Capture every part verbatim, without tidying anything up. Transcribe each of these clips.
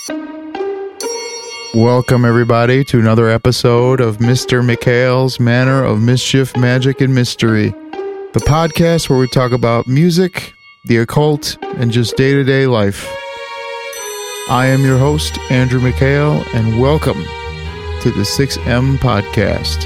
Welcome, everybody, to another episode of Mister Mikhail's Manor of Mischief, Magic, and Mystery, the podcast where we talk about music, the occult, and just day-to-day life. I am your host, Andrew Mikhail, and welcome to the six M Podcast.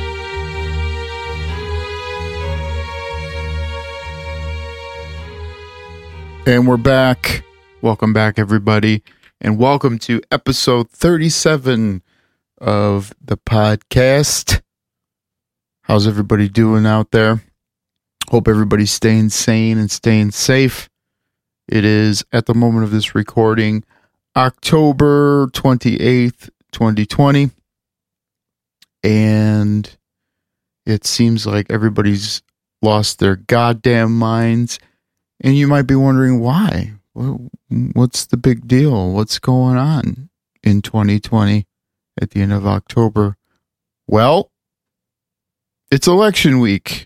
And we're back. Welcome back, everybody. And welcome to episode thirty-seven of the podcast. How's everybody doing out there? Hope everybody's staying sane and staying safe. It is, at the moment of this recording, October twenty-eighth, twenty twenty. And it seems like everybody's lost their goddamn minds. And you might be wondering why. What's the big deal? What's going on in twenty twenty at the end of October? Well, it's election week.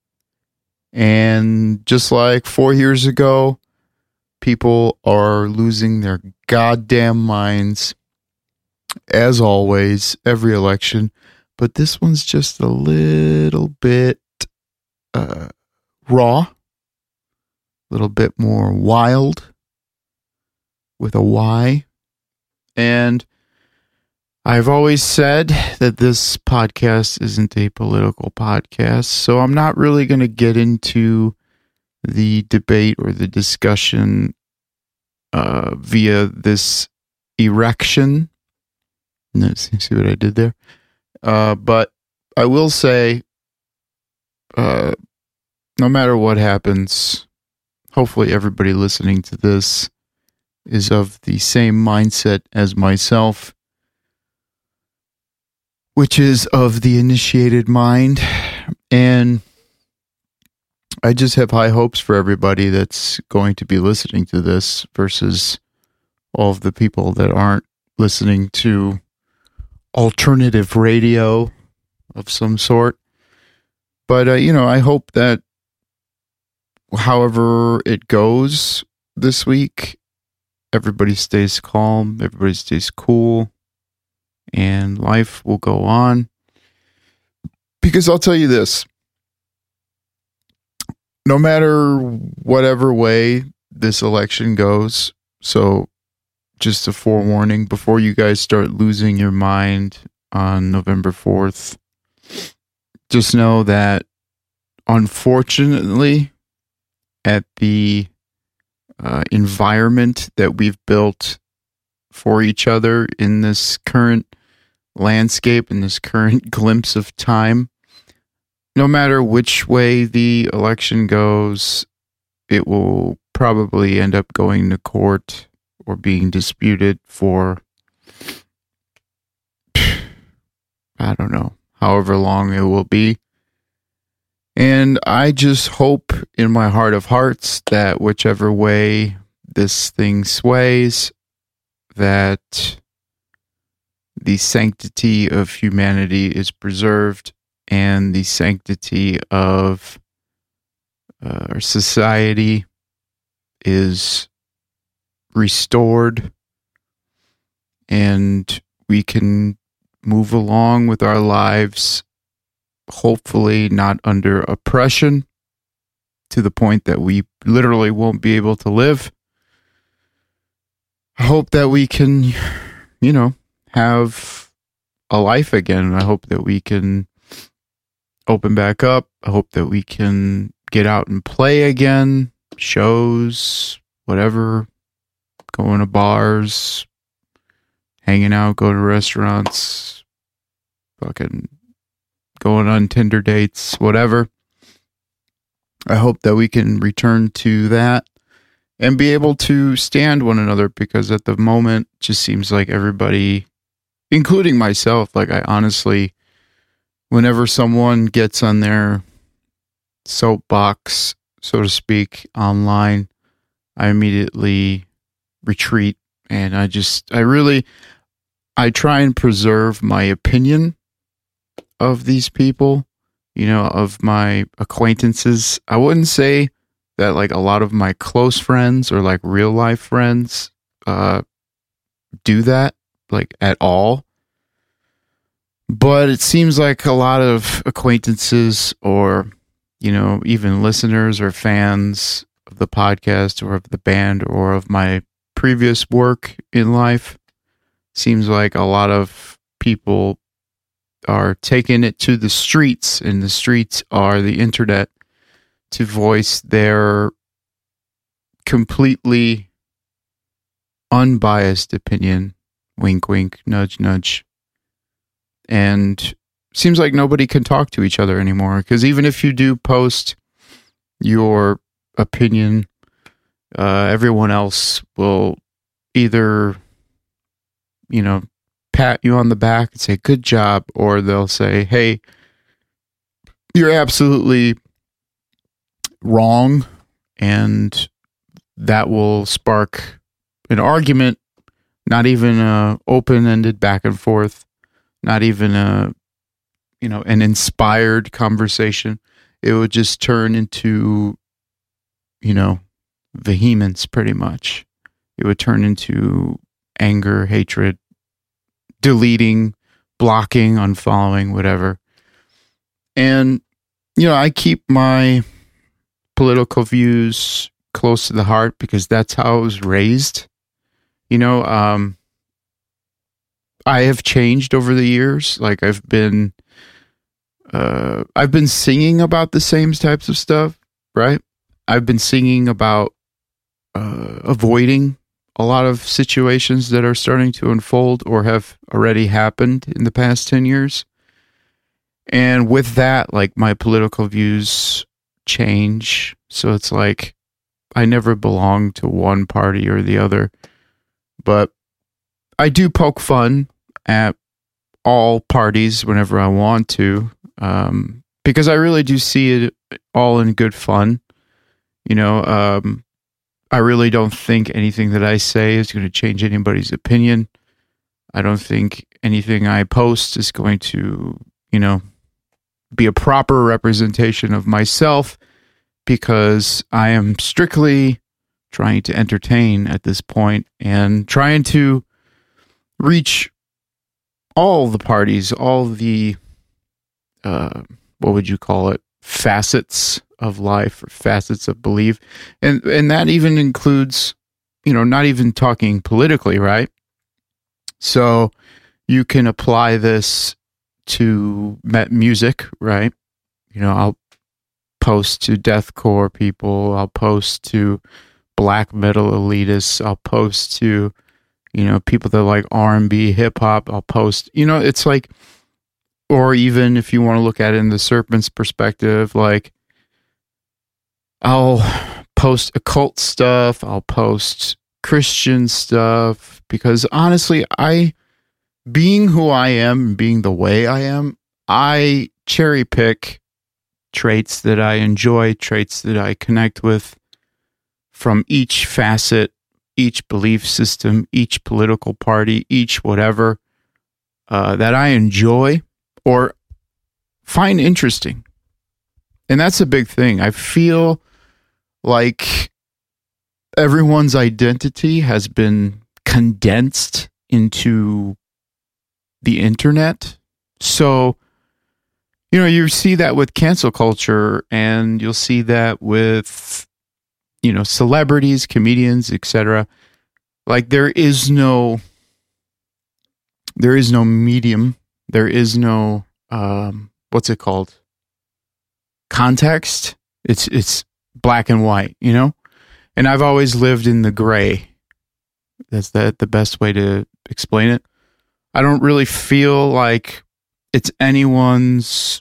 And just like four years ago, people are losing their goddamn minds, as always, every election. But this one's just a little bit uh, raw, a little bit more wild. With a Y. And I've always said that this podcast isn't a political podcast, so I'm not really going to get into the debate or the discussion uh, via this erection. See what I did there? Uh, but I will say, uh, no matter what happens, hopefully everybody listening to this is of the same mindset as myself, which is of the initiated mind. And I just have high hopes for everybody that's going to be listening to this versus all of the people that aren't listening to alternative radio of some sort. But, uh, you know, I hope that however it goes this week, everybody stays calm, everybody stays cool, and life will go on. Because I'll tell you this, no matter whatever way this election goes, so just a forewarning, before you guys start losing your mind on November fourth, just know that unfortunately, at the Uh, environment that we've built for each other in this current landscape, in this current glimpse of time, no matter which way the election goes, it will probably end up going to court or being disputed for, I don't know, however long it will be. And I just hope in my heart of hearts that whichever way this thing sways, that the sanctity of humanity is preserved and the sanctity of uh, our society is restored, and we can move along with our lives, hopefully not under oppression to the point that we literally won't be able to live. I hope that we can, you know, have a life again. I hope that we can open back up. I hope that we can get out and play again, shows, whatever, going to bars, hanging out, go to restaurants, fucking going on Tinder dates, whatever. I hope that we can return to that and be able to stand one another, because at the moment it just seems like everybody, including myself, like I honestly, whenever someone gets on their soapbox, so to speak, online, I immediately retreat, and I just, I really, I try and preserve my opinion of these people, you know, of my acquaintances. I wouldn't say that like a lot of my close friends or like real life friends uh, do that, like, at all. But it seems like a lot of acquaintances or, you know, even listeners or fans of the podcast or of the band or of my previous work in life, seems like a lot of people are taking it to the streets, and the streets are the internet, to voice their completely unbiased opinion. Wink, wink, nudge, nudge. And seems like nobody can talk to each other anymore, because even if you do post your opinion, uh, everyone else will either, you know, pat you on the back and say, good job, or they'll say, hey, you're absolutely wrong, and that will spark an argument, not even a open-ended back and forth, not even a, you know, an inspired conversation. It would just turn into, you know, vehemence, pretty much. It would turn into anger, hatred, deleting, blocking, unfollowing, whatever. And, you know, I keep my political views close to the heart because that's how I was raised. You know, um, I have changed over the years. Like I've been, uh, I've been singing about the same types of stuff, right? I've been singing about uh, avoiding a lot of situations that are starting to unfold or have already happened in the past ten years. And with that, like my political views change. So it's like I never belong to one party or the other, but I do poke fun at all parties whenever I want to, um, because I really do see it all in good fun. You know, um, I really don't think anything that I say is going to change anybody's opinion. I don't think anything I post is going to, you know, be a proper representation of myself, because I am strictly trying to entertain at this point and trying to reach all the parties, all the, uh, what would you call it, facets of life or facets of belief. And, and that even includes, you know, not even talking politically, right? So you can apply this to music, right? You know, I'll post to deathcore people. I'll post to black metal elitists. I'll post to, you know, people that like R and B, hip hop. I'll post, you know, it's like, or even if you want to look at it in the serpent's perspective, like I'll post occult stuff. I'll post Christian stuff, because honestly, I, being who I am, being the way I am, I cherry pick traits that I enjoy, traits that I connect with from each facet, each belief system, each political party, each whatever, uh, that I enjoy or find interesting. And that's a big thing. I feel like everyone's identity has been condensed into the internet. So, you know, you see that with cancel culture, and you'll see that with, you know, celebrities, comedians, et cetera. Like there is no, there is no medium. There is no, um, what's it called? Context. It's, it's black and white, you know? And I've always lived in the gray. That's the, the best way to explain it. I don't really feel like it's anyone's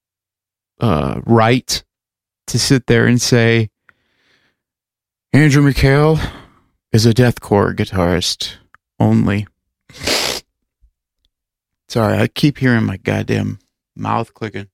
uh, right to sit there and say, Andrew McHale is a deathcore guitarist only. Sorry, I keep hearing my goddamn mouth clicking.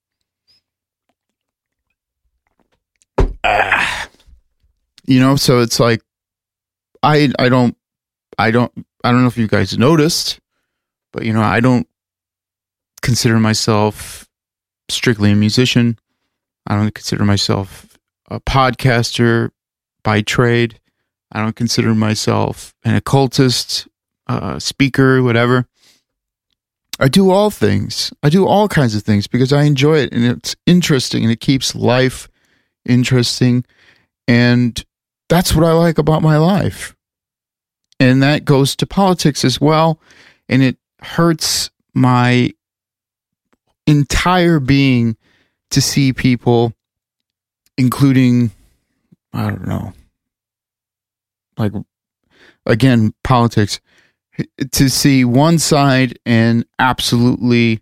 Ah. You know, so it's like, I I don't, I don't, I don't know if you guys noticed, but, you know, I don't consider myself strictly a musician. I don't consider myself a podcaster by trade. I don't consider myself an occultist. uh, speaker, whatever. I do all things. I do all kinds of things because I enjoy it and it's interesting and it keeps life interesting. And that's what I like about my life. And that goes to politics as well. And it hurts my entire being to see people, including, I don't know, like, again, politics, to see one side and absolutely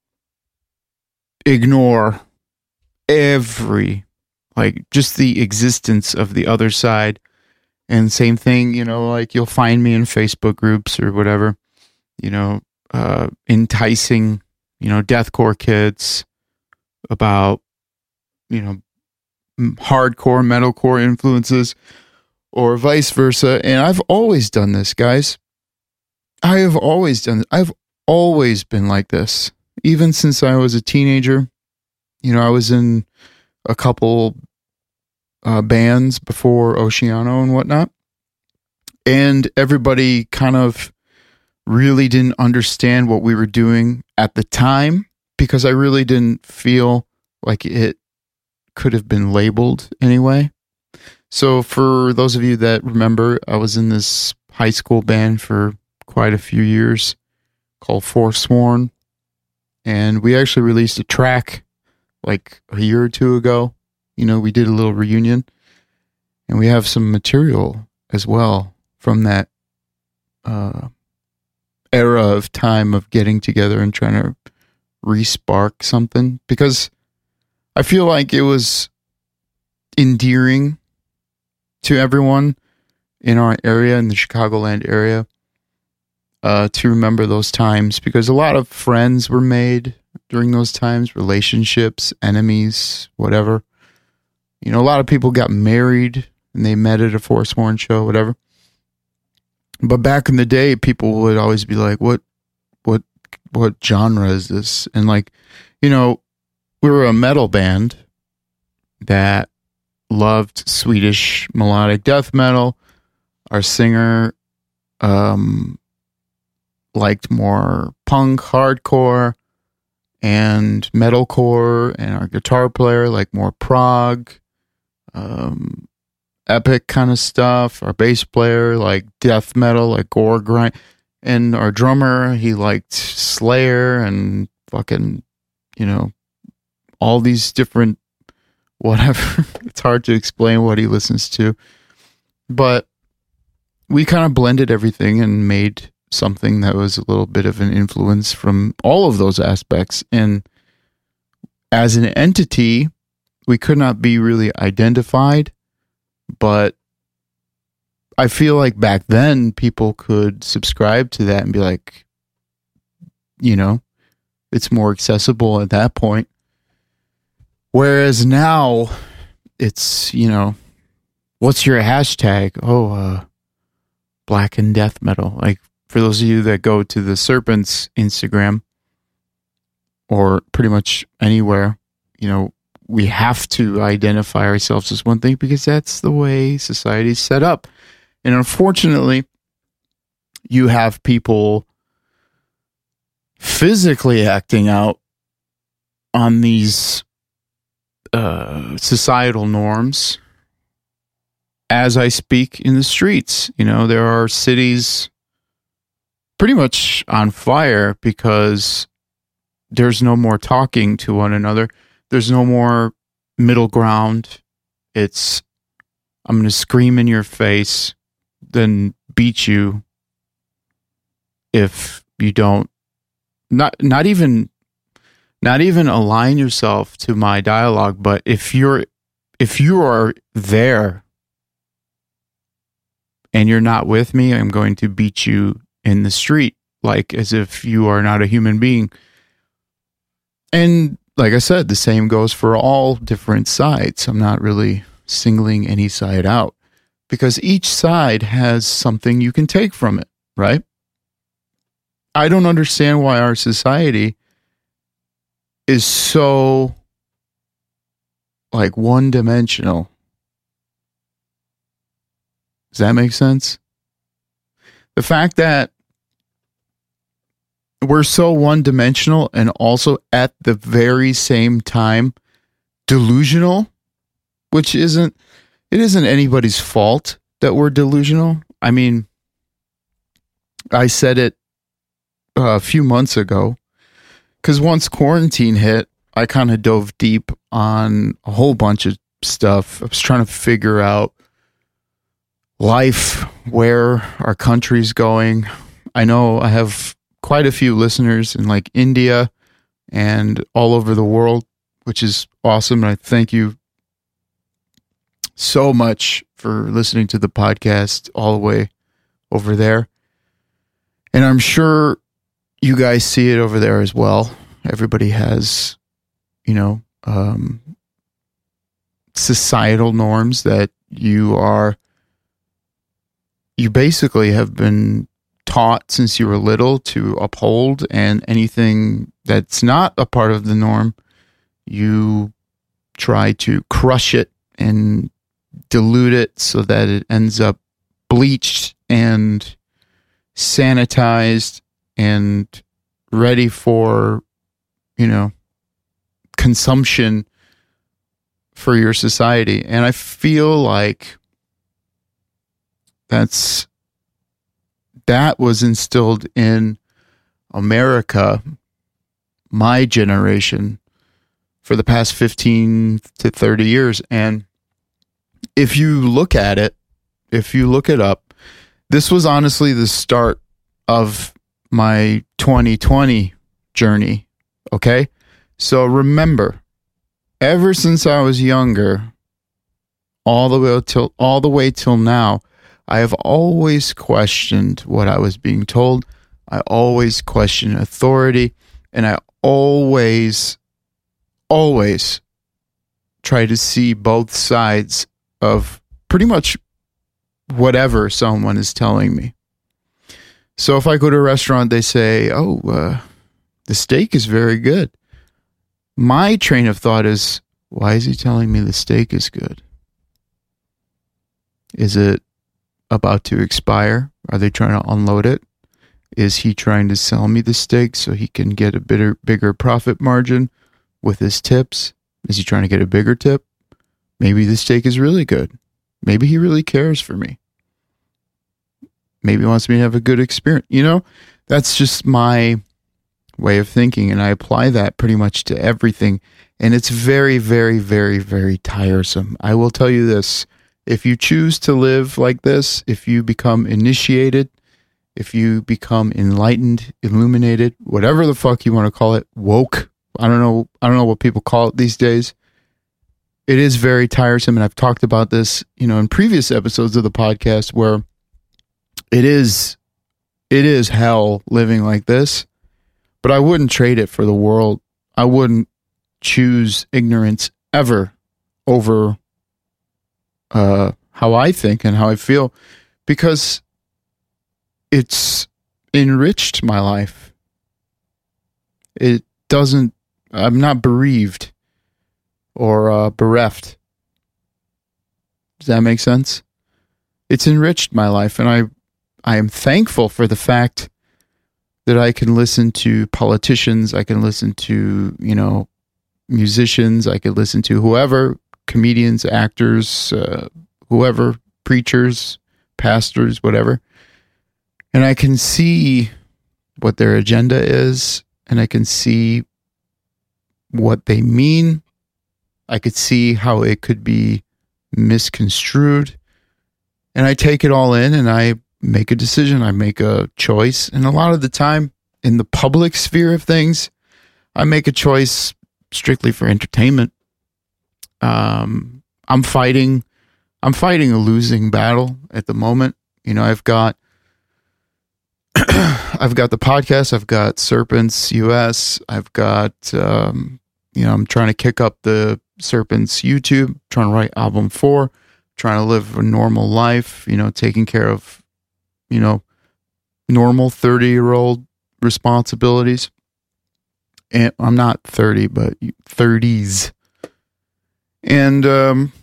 ignore every, like, just the existence of the other side. And same thing, you know, like you'll find me in Facebook groups or whatever, you know, uh, enticing, you know, deathcore kids about, you know, hardcore metalcore influences or vice versa. And I've always done this, guys. I have always done this. I've always been like this. Even since I was a teenager, you know, I was in a couple uh, bands before Oceano and whatnot. And everybody kind of really didn't understand what we were doing at the time because I really didn't feel like it could have been labeled anyway. So for those of you that remember, I was in this high school band for quite a few years called Forsworn. And we actually released a track like a year or two ago. You know, we did a little reunion. And we have some material as well from that uh, era of time of getting together and trying to re-spark something. Because I feel like it was endearing to everyone in our area, in the Chicagoland area, uh, to remember those times. Because a lot of friends were made during those times, relationships, enemies, whatever. You know, a lot of people got married and they met at a Forsworn show, whatever. But back in the day, people would always be like, what, what, what genre is this? And like, you know, we were a metal band that loved Swedish melodic death metal. Our singer um, liked more punk, hardcore, and metalcore, and our guitar player liked more prog, um, epic kind of stuff. Our bass player liked death metal, like gore grind, and our drummer, he liked Slayer and fucking, you know, all these different whatever. It's hard to explain what he listens to. But we kind of blended everything and made something that was a little bit of an influence from all of those aspects. And as an entity, we could not be really identified. But I feel like back then people could subscribe to that and be like, you know, it's more accessible at that point. Whereas now, it's, you know, what's your hashtag? Oh, uh, black and death metal. Like, for those of you that go to the Serpents Instagram, or pretty much anywhere, you know, we have to identify ourselves as one thing because that's the way society's set up. And unfortunately, you have people physically acting out on these Uh, societal norms as I speak in the streets. You know, there are cities pretty much on fire because there's no more talking to one another. There's no more middle ground. It's, I'm going to scream in your face, then beat you if you don't, not, not even Not even align yourself to my dialogue, but if you're if you are there and you're not with me, I'm going to beat you in the street, like as if you are not a human being. And like I said, the same goes for all different sides. I'm not really singling any side out because each side has something you can take from it, right? I don't understand why our society is so like one-dimensional. Does that make sense? The fact that we're so one-dimensional and also at the very same time delusional, which isn't, it isn't anybody's fault that we're delusional. I mean, I said it a few months ago, because once quarantine hit, I kind of dove deep on a whole bunch of stuff. I was trying to figure out life, where our country's going. I know I have quite a few listeners in like India and all over the world, which is awesome. And I thank you so much for listening to the podcast all the way over there. And I'm sure you guys see it over there as well. Everybody has, you know, um, societal norms that you are, you basically have been taught since you were little to uphold, and anything that's not a part of the norm, you try to crush it and dilute it so that it ends up bleached and sanitized and ready for, you know, consumption for your society. And I feel like that's that was instilled in America, my generation, for the past fifteen to thirty years. And if you look at it, if you look it up, this was honestly the start of my twenty twenty journey. Okay? So remember, ever since I was younger, all the way till all the way till now, I have always questioned what I was being told. I always questioned authority, and I always, always try to see both sides of pretty much whatever someone is telling me. So if I go to a restaurant, they say, oh, uh, the steak is very good. My train of thought is, why is he telling me the steak is good? Is it about to expire? Are they trying to unload it? Is he trying to sell me the steak so he can get a bigger, bigger profit margin with his tips? Is he trying to get a bigger tip? Maybe the steak is really good. Maybe he really cares for me. Maybe he wants me to have a good experience. You know, that's just my way of thinking, and I apply that pretty much to everything. And it's very, very, very, very tiresome. I will tell you this. If you choose to live like this, if you become initiated, if you become enlightened, illuminated, whatever the fuck you want to call it, woke, I don't know, I don't know what people call it these days. It is very tiresome, and I've talked about this, you know, in previous episodes of the podcast, where it is, it is hell living like this, but I wouldn't trade it for the world. I wouldn't choose ignorance ever over uh, how I think and how I feel, because it's enriched my life. It doesn't, I'm not bereaved or uh, bereft. Does that make sense? It's enriched my life, and I, I am thankful for the fact that I can listen to politicians, I can listen to, you know, musicians, I could listen to whoever, comedians, actors, uh, whoever, preachers, pastors, whatever. And I can see what their agenda is, and I can see what they mean. I could see how it could be misconstrued. And I take it all in, and I make a decision. I make a choice. And a lot of the time, in the public sphere of things, I make a choice strictly for entertainment. Um, I'm fighting, I'm fighting a losing battle at the moment. You know, I've got, I've got the podcast. I've got Serpents U S. I've got, um, you know, I'm trying to kick up the Serpents YouTube, trying to write album four, trying to live a normal life, you know, taking care of, you know, normal thirty year old responsibilities. And I'm not thirty, but thirties. And, um,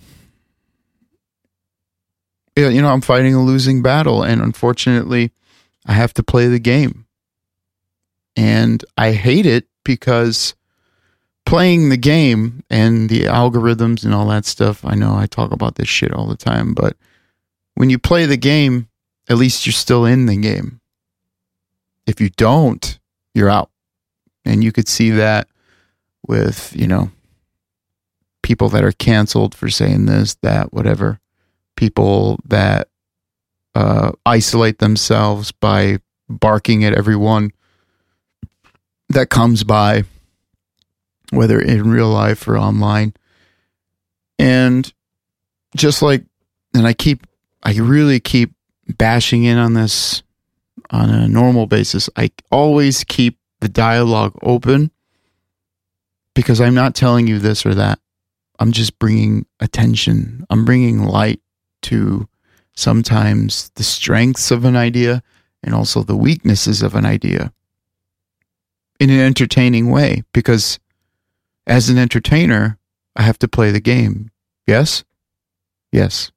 yeah, you know, I'm fighting a losing battle, and unfortunately I have to play the game. And I hate it because playing the game and the algorithms and all that stuff, I know I talk about this shit all the time, but when you play the game, at least you're still in the game. If you don't, you're out. And you could see that with, you know, people that are canceled for saying this, that, whatever. People that uh, isolate themselves by barking at everyone that comes by, whether in real life or online. And just like, and I keep, I really keep bashing in on this on a normal basis. I always keep the dialogue open because I'm not telling you this or that. I'm just bringing attention. I'm bringing light to sometimes the strengths of an idea and also the weaknesses of an idea in an entertaining way, because as an entertainer, I have to play the game. Yes? Yes.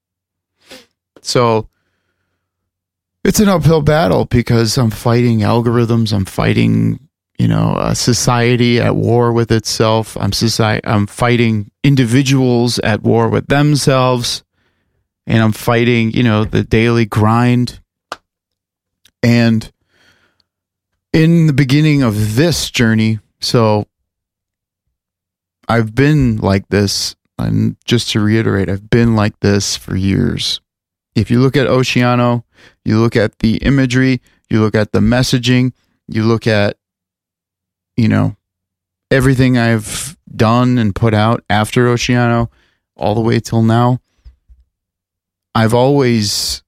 So it's an uphill battle because I'm fighting algorithms. I'm fighting, you know, a society at war with itself. I'm society. I'm fighting individuals at war with themselves. And I'm fighting, you know, the daily grind. And in the beginning of this journey, so I've been like this, and just to reiterate, I've been like this for years. If you look at Oceano, you look at the imagery, you look at the messaging, you look at, you know, everything I've done and put out after Oceano, all the way till now, I've always,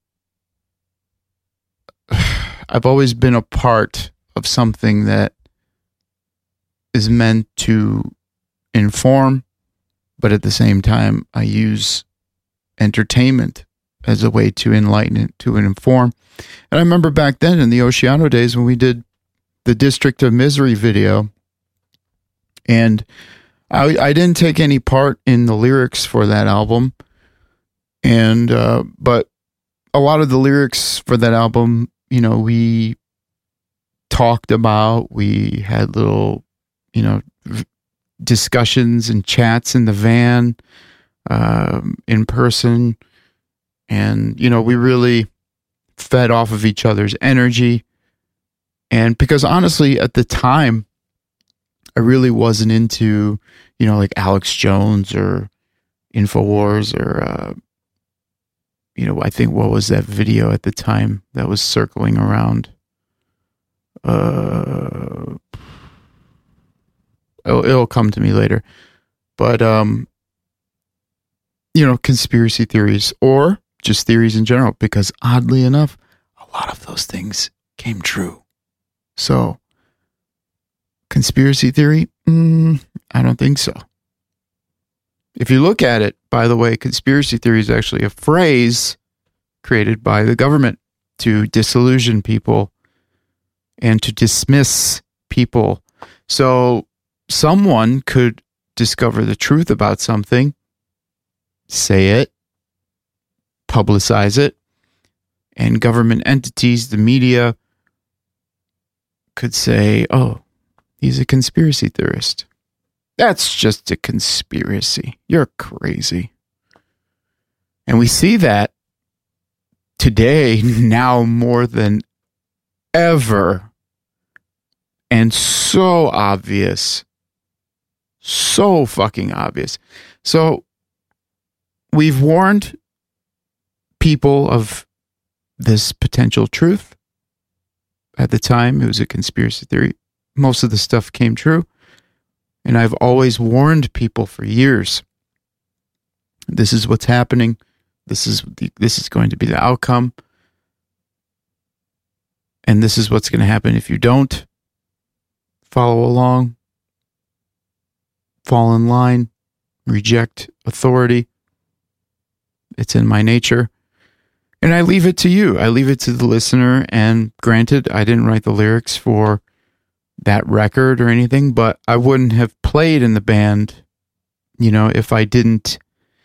I've always been a part of something that is meant to inform, but at the same time, I use entertainment as a way to enlighten it, to inform. And I remember back then in the Oceano days when we did the District of Misery video, and I, I didn't take any part in the lyrics for that album, and uh, but a lot of the lyrics for that album, you know, we talked about, we had little, you know, discussions and chats in the van, um, in person. And, you know, we really fed off of each other's energy. And because honestly, at the time, I really wasn't into, you know, like Alex Jones or InfoWars or, uh, you know, I think, what was that video at the time that was circling around? Uh, it'll, it'll come to me later. But, um, you know, conspiracy theories or just theories in general, because oddly enough, a lot of those things came true. So, conspiracy theory? Mm, I don't think so. If you look at it, by the way, conspiracy theory is actually a phrase created by the government to disillusion people and to dismiss people. So, someone could discover the truth about something, say it, publicize it, and government entities, the media, could say, oh, he's a conspiracy theorist. That's just a conspiracy. You're crazy. And we see that today, now more than ever, and so obvious. So fucking obvious. So, we've warned people of this potential truth. At the time, it was a conspiracy theory. Most of the stuff came true. And I've always warned people for years. This is what's happening. This is the, this is going to be the outcome. And this is what's going to happen if you don't follow along, fall in line, reject authority. It's in my nature. And I leave it to you. I leave it to the listener. And granted, I didn't write the lyrics for that record or anything, but I wouldn't have played in the band, you know, if I didn't.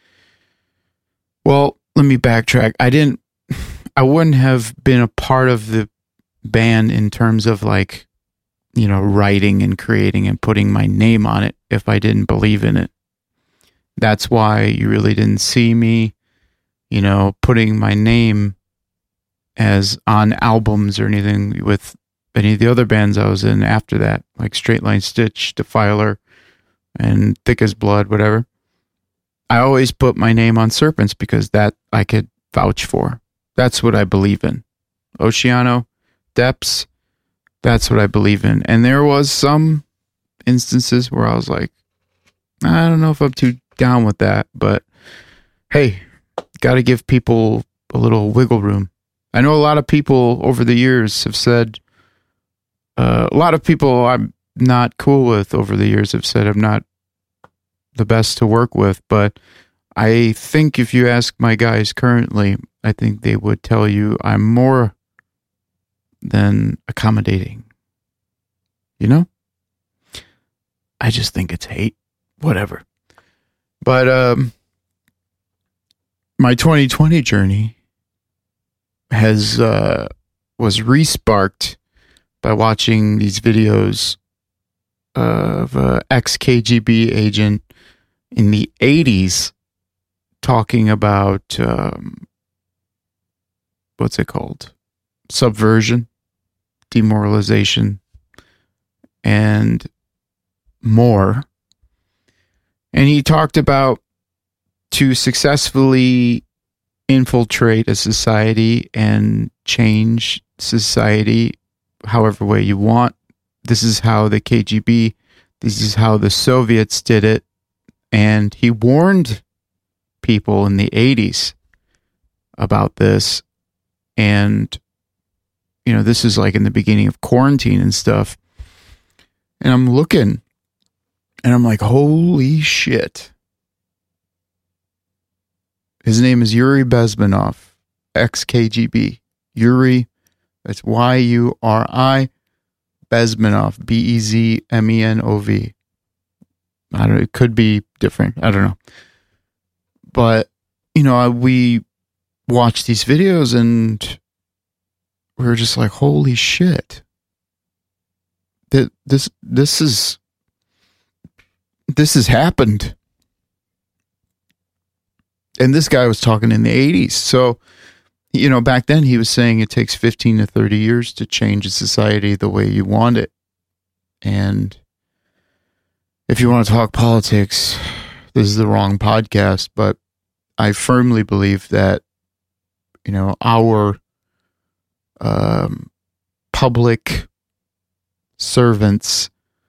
Well, let me backtrack. I didn't, I wouldn't have been a part of the band in terms of like you know, writing and creating and putting my name on it if I didn't believe in it. That's why you really didn't see me, you know, putting my name as on albums or anything with any of the other bands I was in after that, like Straight Line Stitch, Defiler, and Thick as Blood, whatever. I always put my name on Serpents because that I could vouch for. That's what I believe in. Oceano, Depths, that's what I believe in. And there was some instances where I was like, I don't know if I'm too down with that, but hey, got to give people a little wiggle room. I know a lot of people over the years have said, uh, a lot of people I'm not cool with over the years have said I'm not the best to work with, but I think if you ask my guys currently, I think they would tell you I'm more than accommodating. You know? I just think it's hate. Whatever. But um, my twenty twenty journey has uh, was re-sparked by watching these videos of an ex-K G B agent in the eighties talking about, um, what's it called? Subversion, demoralization, and more. And he talked about to successfully infiltrate a society and change society however way you want. This is how the K G B, this is how the Soviets did it. And he warned people in the eighties about this. And, you know, this is like in the beginning of quarantine and stuff. And I'm looking and I'm like, holy shit. His name is Yuri Bezmenov, ex-K G B. Yuri, that's Y U R I, Bezmenov, B E Z M E N O V. I don't know, it could be different. I don't know. But, you know, we watched these videos and we were just like, holy shit. That this this is this has happened. And this guy was talking in the eighties. So, you know, back then he was saying it takes fifteen to thirty years to change a society the way you want it. And if you want to talk politics, this is the wrong podcast, but I firmly believe that, you know, our um, public servants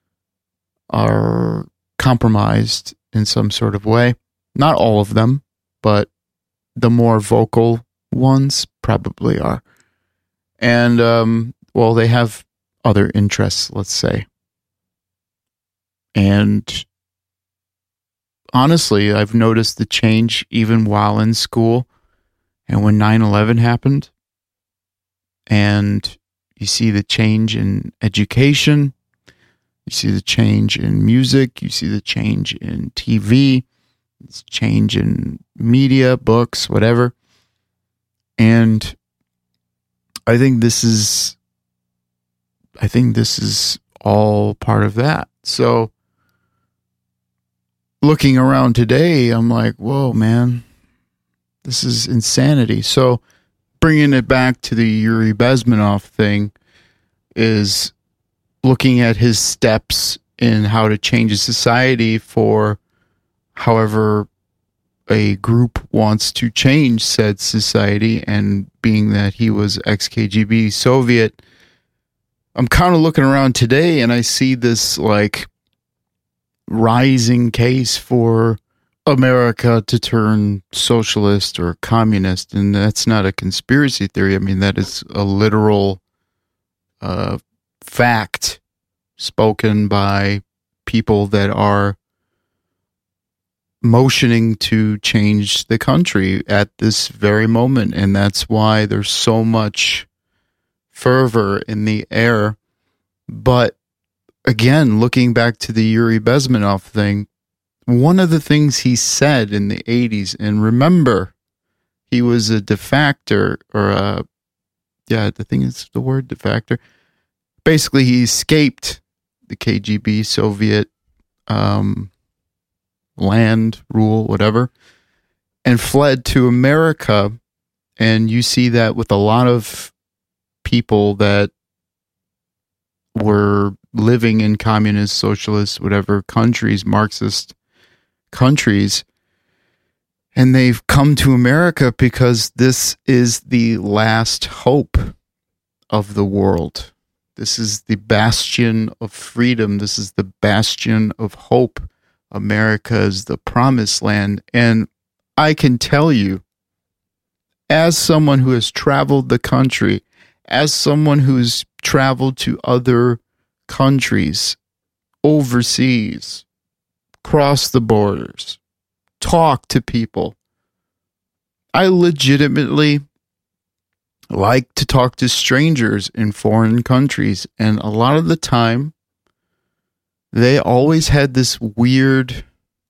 are compromised in some sort of way. Not all of them, but the more vocal ones probably are. And, um, well, they have other interests, let's say. And honestly, I've noticed the change even while in school and when nine eleven happened. And you see the change in education. You see the change in music. You see the change in T V. It's change in media, books, whatever. And I think this is, I think this is all part of that. So looking around today, I'm like, whoa, man, this is insanity. So bringing it back to the Yuri Bezmenov thing is looking at his steps in how to change a society for however a group wants to change said society, and being that he was ex-K G B Soviet, I'm kind of looking around today and I see this like rising case for America to turn socialist or communist, and that's not a conspiracy theory. I mean, that is a literal uh, fact spoken by people that are motioning to change the country at this very moment, and that's why there's so much fervor in the air. But again, looking back to the Yuri Bezmenov thing, one of the things he said in the eighties, and remember, he was a defector, or a, yeah, the thing is the word defector, basically he escaped the K G B, Soviet um, land rule, whatever, and fled to America. And you see that with a lot of people that were living in communist, socialist, whatever countries, Marxist countries. And they've come to America because this is the last hope of the world. This is the bastion of freedom. This is the bastion of hope. America is the promised land. And I can tell you, as someone who has traveled the country, as someone who's traveled to other countries, overseas, cross the borders, talk to people, I legitimately like to talk to strangers in foreign countries. And a lot of the time, they always had this weird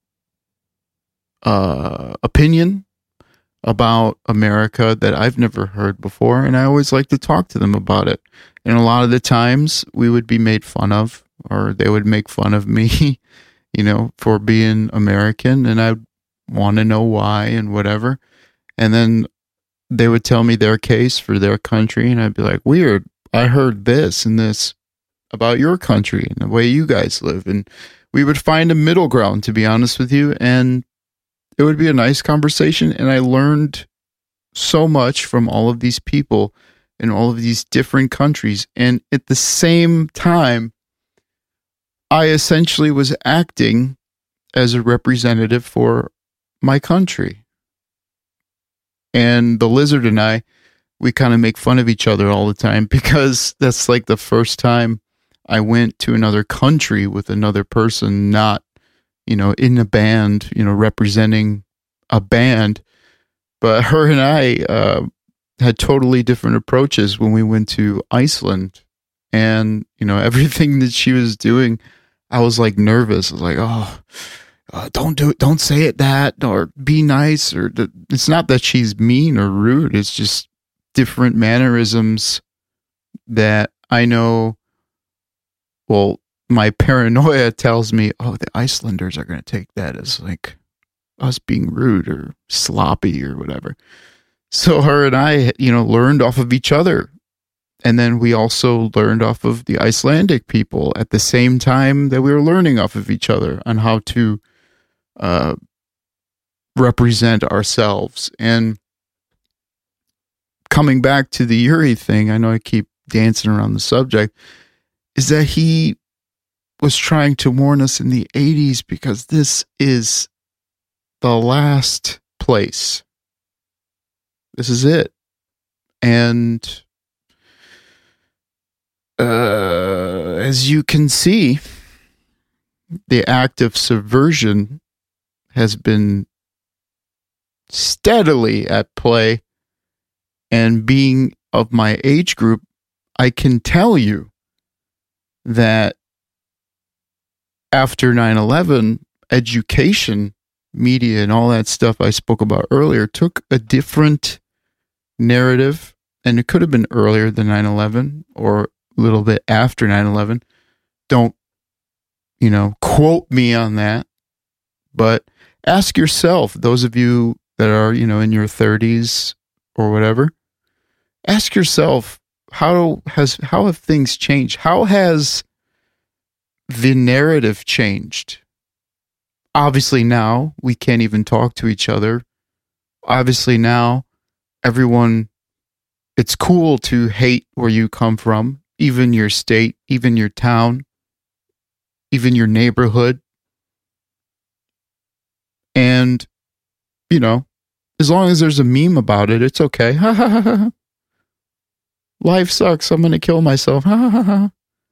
uh, opinion about America that I've never heard before, and I always like to talk to them about it. And a lot of the times we would be made fun of, or they would make fun of me, you know, for being American, and I'd want to know why and whatever. And then they would tell me their case for their country, and I'd be like, weird, I heard this and this about your country and the way you guys live. And we would find a middle ground, to be honest with you, and it would be a nice conversation. And I learned so much from all of these people in all of these different countries. And at the same time, I essentially was acting as a representative for my country. And the lizard and I, we kind of make fun of each other all the time, because that's like the first time I went to another country with another person, not, you know, in a band, you know, representing a band. But her and I uh, had totally different approaches when we went to Iceland. And, you know, everything that she was doing, I was like nervous. I was like, oh, uh, don't do it. Don't say it that, or be nice. Or th- it's not that she's mean or rude. It's just different mannerisms that I know. Well, my paranoia tells me, oh, the Icelanders are going to take that as like us being rude or sloppy or whatever. So her and I, you know, learned off of each other. And then we also learned off of the Icelandic people at the same time that we were learning off of each other on how to uh, represent ourselves. And coming back to the Yuri thing, I know I keep dancing around the subject, is that he was trying to warn us in the eighties, because this is the last place. This is it. And uh, as you can see, the act of subversion has been steadily at play. And being of my age group, I can tell you that after nine eleven, education, media, and all that stuff I spoke about earlier took a different narrative. And it could have been earlier than nine eleven or a little bit after nine eleven. Don't, you know, quote me on that. But ask yourself, those of you that are, you know, in your thirties or whatever, ask yourself, how has how have things changed? How has the narrative changed? Obviously now we can't even talk to each other. Obviously now everyone, it's cool to hate where you come from, even your state, even your town, even your neighborhood. And, you know, as long as there's a meme about it, it's okay. Ha ha ha ha. Life sucks. I'm going to kill myself. Ha ha ha.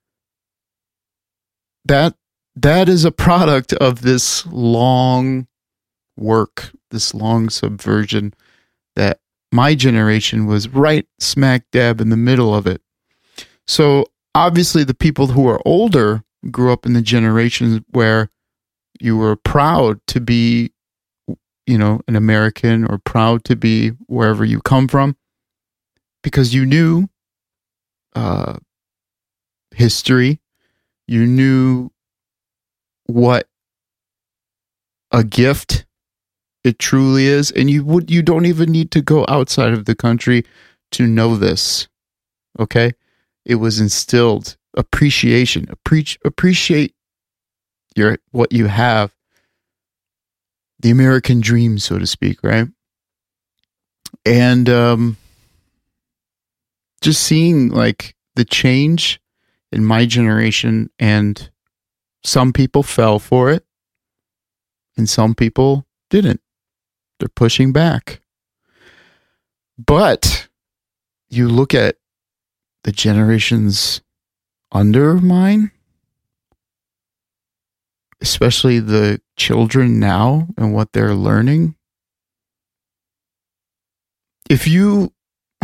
That, that is a product of this long work, this long subversion that my generation was right smack dab in the middle of it. So obviously the people who are older grew up in the generation where you were proud to be, you know, an American, or proud to be wherever you come from, because you knew uh, history. You knew what a gift it truly is, and you would you don't even need to go outside of the country to know this. Okay? It was instilled. Appreciation. Appre- appreciate your what you have. The American dream, so to speak, right? And um, just seeing like the change in my generation, and some people fell for it and some people didn't. They're pushing back. But you look at the generations under mine, especially the children now and what they're learning. If you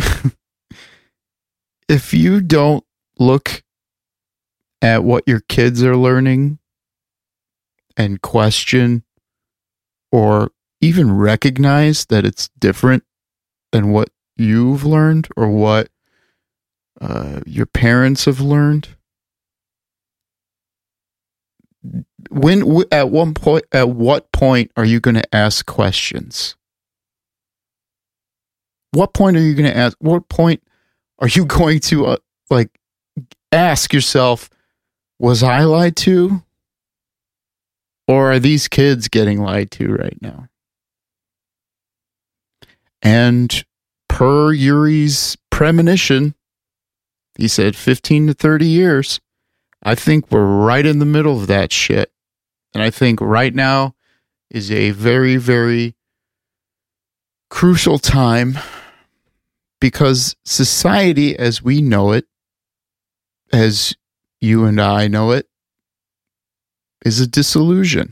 if you don't look at what your kids are learning and question or even recognize that it's different than what you've learned or what uh, your parents have learned, when at one point at what point are you going to ask questions? What point are you going to ask? What point are you going to uh, like ask yourself, was I lied to? Or are these kids getting lied to right now? And per Yuri's premonition, he said fifteen to thirty years. I think we're right in the middle of that shit. And I think right now is a very, very crucial time, because society as we know it, as you and I know it, is a disillusion.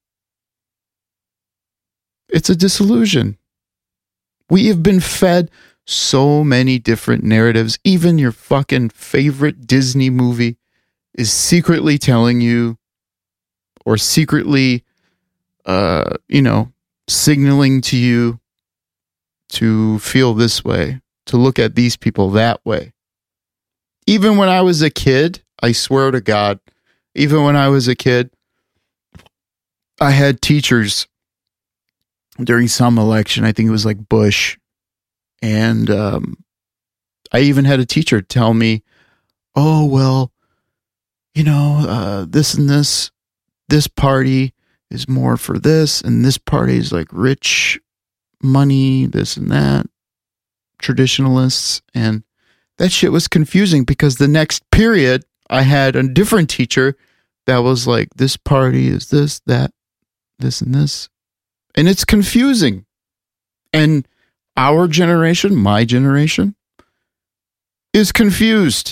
It's a disillusion. We have been fed so many different narratives. Even your fucking favorite Disney movie is secretly telling you, or secretly, uh, you know, signaling to you to feel this way, to look at these people that way. Even when I was a kid, I swear to God, even when I was a kid, I had teachers during some election, I think it was like Bush, and um, I even had a teacher tell me, oh, well, you know, uh, this and this, this party is more for this, and this party is like rich money, this and that, traditionalists, and that shit was confusing, because the next period, I had a different teacher that was like, this party is this, that, this, and this. And it's confusing. And our generation, my generation, is confused.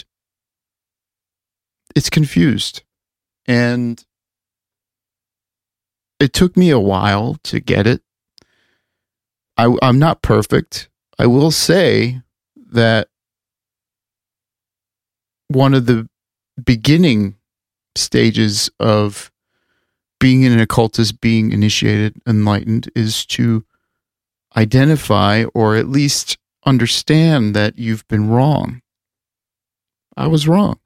It's confused. And it took me a while to get it. I, I'm not perfect. I will say that one of the beginning stages of being an occultist, being initiated, enlightened, is to identify or at least understand that you've been wrong. I was wrong.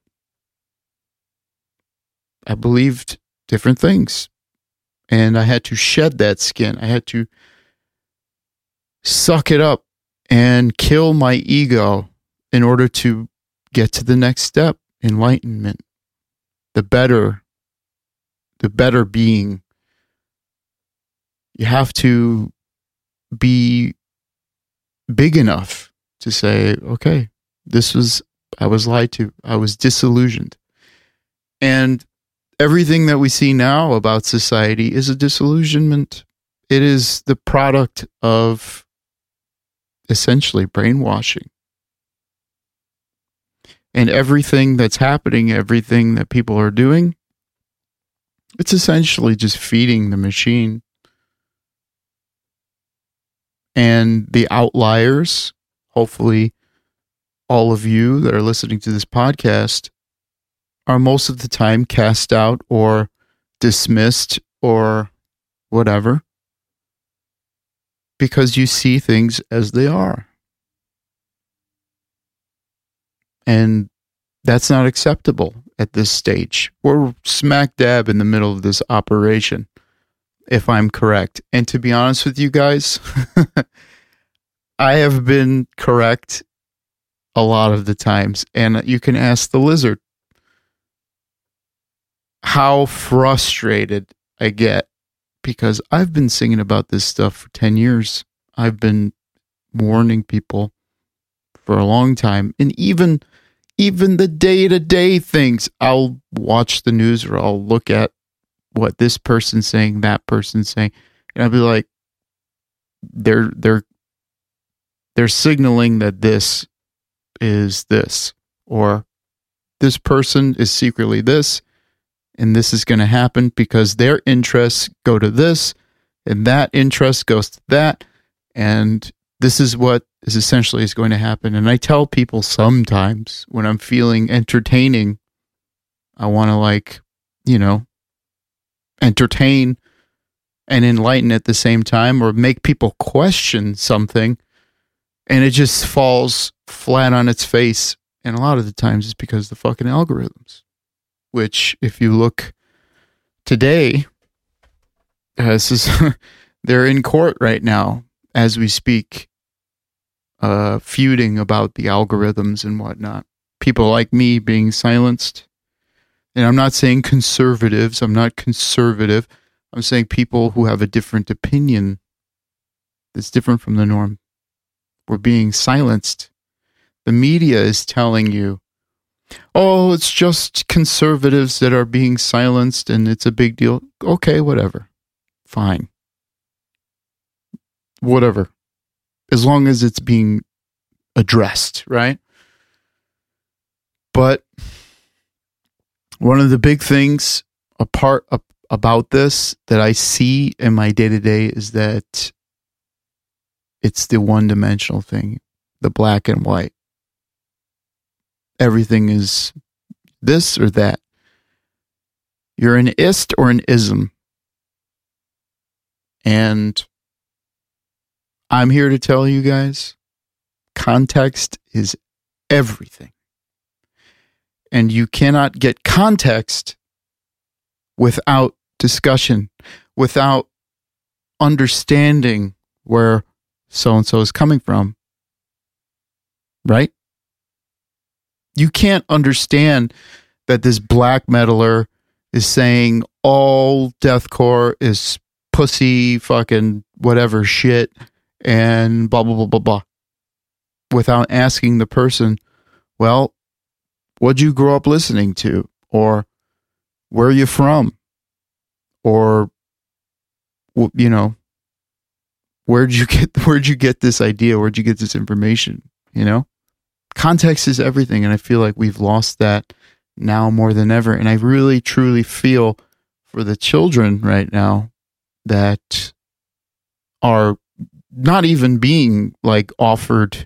I believed different things, and I had to shed that skin. I had to suck it up and kill my ego in order to get to the next step, enlightenment, the better, the better being. You have to be big enough to say, okay, this was, I was lied to. I was disillusioned. And everything that we see now about society is a disillusionment. It is the product of essentially brainwashing. And everything that's happening, everything that people are doing, it's essentially just feeding the machine. And the outliers, hopefully all of you that are listening to this podcast, are most of the time cast out or dismissed or whatever, because you see things as they are. And That's not acceptable at this stage. We're smack dab in the middle of this operation, if I'm correct. And to be honest with you guys, I have been correct a lot of the times. And you can ask the lizard how frustrated I get, because I've been singing about this stuff for ten years. I've been warning people for a long time. And even even the day-to-day things, I'll watch the news or I'll look at what this person's saying, that person's saying, and I'll be like, they're they're they're signaling that this is this, or this person is secretly this, and this is going to happen because their interests go to this, and that interest goes to that, and this is what is essentially is going to happen. And I tell people sometimes when I'm feeling entertaining, I want to, like, you know, entertain and enlighten at the same time, or make people question something, and it just falls flat on its face. And a lot of the times it's because of the fucking algorithms, which, if you look today, uh, this is they're in court right now as we speak, uh, feuding about the algorithms and whatnot. People like me being silenced. And I'm not saying conservatives. I'm not conservative. I'm saying people who have a different opinion that's different from the norm. We're being silenced. The media is telling you, oh, it's just conservatives that are being silenced and it's a big deal. Okay, whatever. Fine. Whatever. As long as it's being addressed, right? But one of the big things apart uh, about this that I see in my day-to-day is that it's the one-dimensional thing, the black and white. Everything is this or that. You're an ist or an ism. And I'm here to tell you guys, context is everything. And you cannot get context without discussion, without understanding where so-and-so is coming from. Right? You can't understand that this black metaler is saying all deathcore is pussy, fucking whatever shit, and blah, blah, blah, blah, blah, without asking the person, well, what'd you grow up listening to? Or where are you from? Or, you know, where'd you get, where'd you get this idea? Where'd you get this information? You know? Context is everything, and I feel like we've lost that now more than ever. And I really, truly feel for the children right now that are not even being, like, offered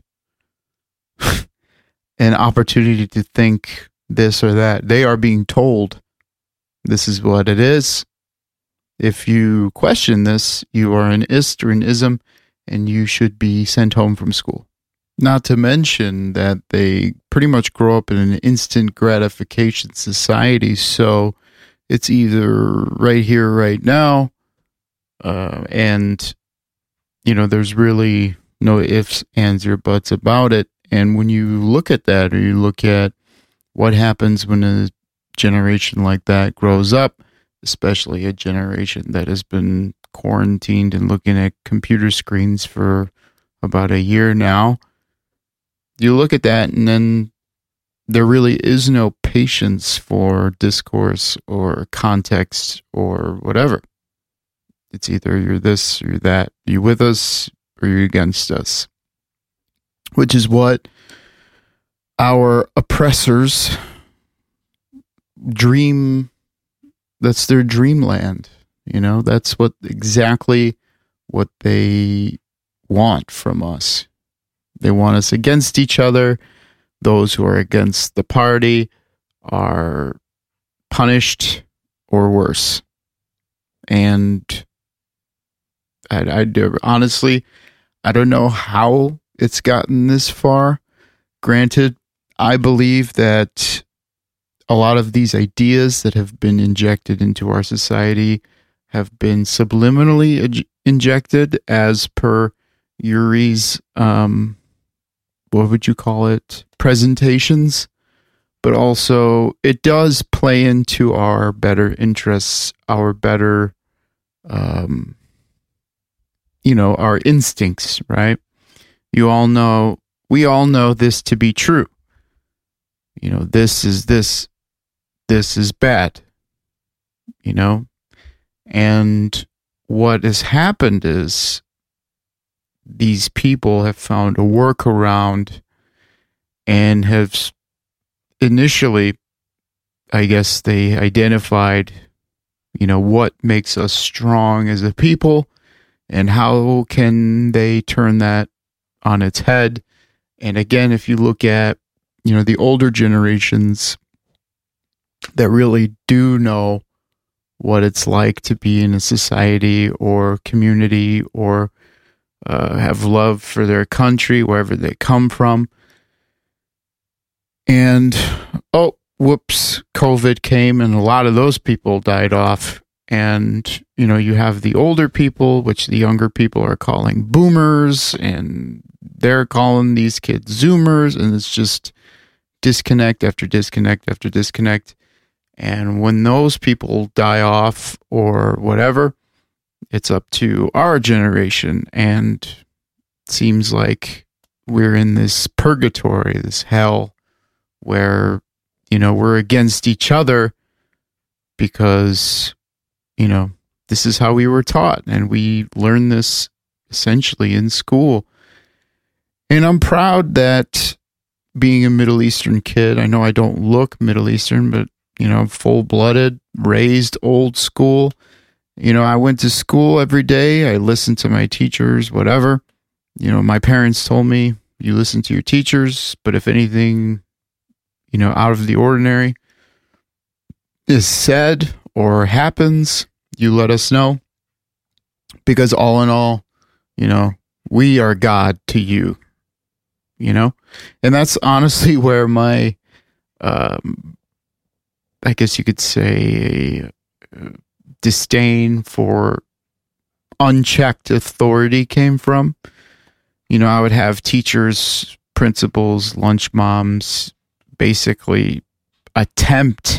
an opportunity to think this or that. They are being told this is what it is. If you question this, you are an ist or an ism, and you should be sent home from school. Not to mention that they pretty much grow up in an instant gratification society, so it's either right here, right now, uh, and, you know, there's really no ifs, ands, or buts about it. And when you look at that, or you look at what happens when a generation like that grows up, especially a generation that has been quarantined and looking at computer screens for about a year now, you look at that, and then there really is no patience for discourse or context or whatever. It's either you're this or you're that. You're with us or you're against us. Which is what our oppressors dream. That's their dreamland. You know, that's what exactly what they want from us. They want us against each other. Those who are against the party are punished or worse. And I, I do, honestly, I don't know how it's gotten this far. Granted, I believe that a lot of these ideas that have been injected into our society have been subliminally ej- injected as per Yuri's, um, what would you call it, presentations. But also it does play into our better interests, our better, um, you know, our instincts, right? You all know, we all know this to be true. You know, this is this, this is bad, you know? And what has happened is these people have found a workaround and have initially, I guess they identified, you know, what makes us strong as a people and how can they turn that on its head. And again, if you look at, you know, the older generations that really do know what it's like to be in a society or community or uh, have love for their country, wherever they come from. And, oh, whoops, COVID came and a lot of those people died off. And, you know, you have the older people, which the younger people are calling boomers, and they're calling these kids Zoomers, and it's just disconnect after disconnect after disconnect. And when those people die off or whatever, it's up to our generation. And it seems like we're in this purgatory, this hell, where, you know, we're against each other because, you know, this is how we were taught. And we learned this essentially in school. And I'm proud that being a Middle Eastern kid, I know I don't look Middle Eastern, but, you know, full-blooded, raised old school. You know, I went to school every day. I listened to my teachers, whatever. You know, my parents told me, you listen to your teachers, but if anything, you know, out of the ordinary is said or happens, you let us know. Because all in all, you know, we are God to you, you know? And that's honestly where my, um, I guess you could say, uh, disdain for unchecked authority came from. You know, I would have teachers, principals, lunch moms basically attempt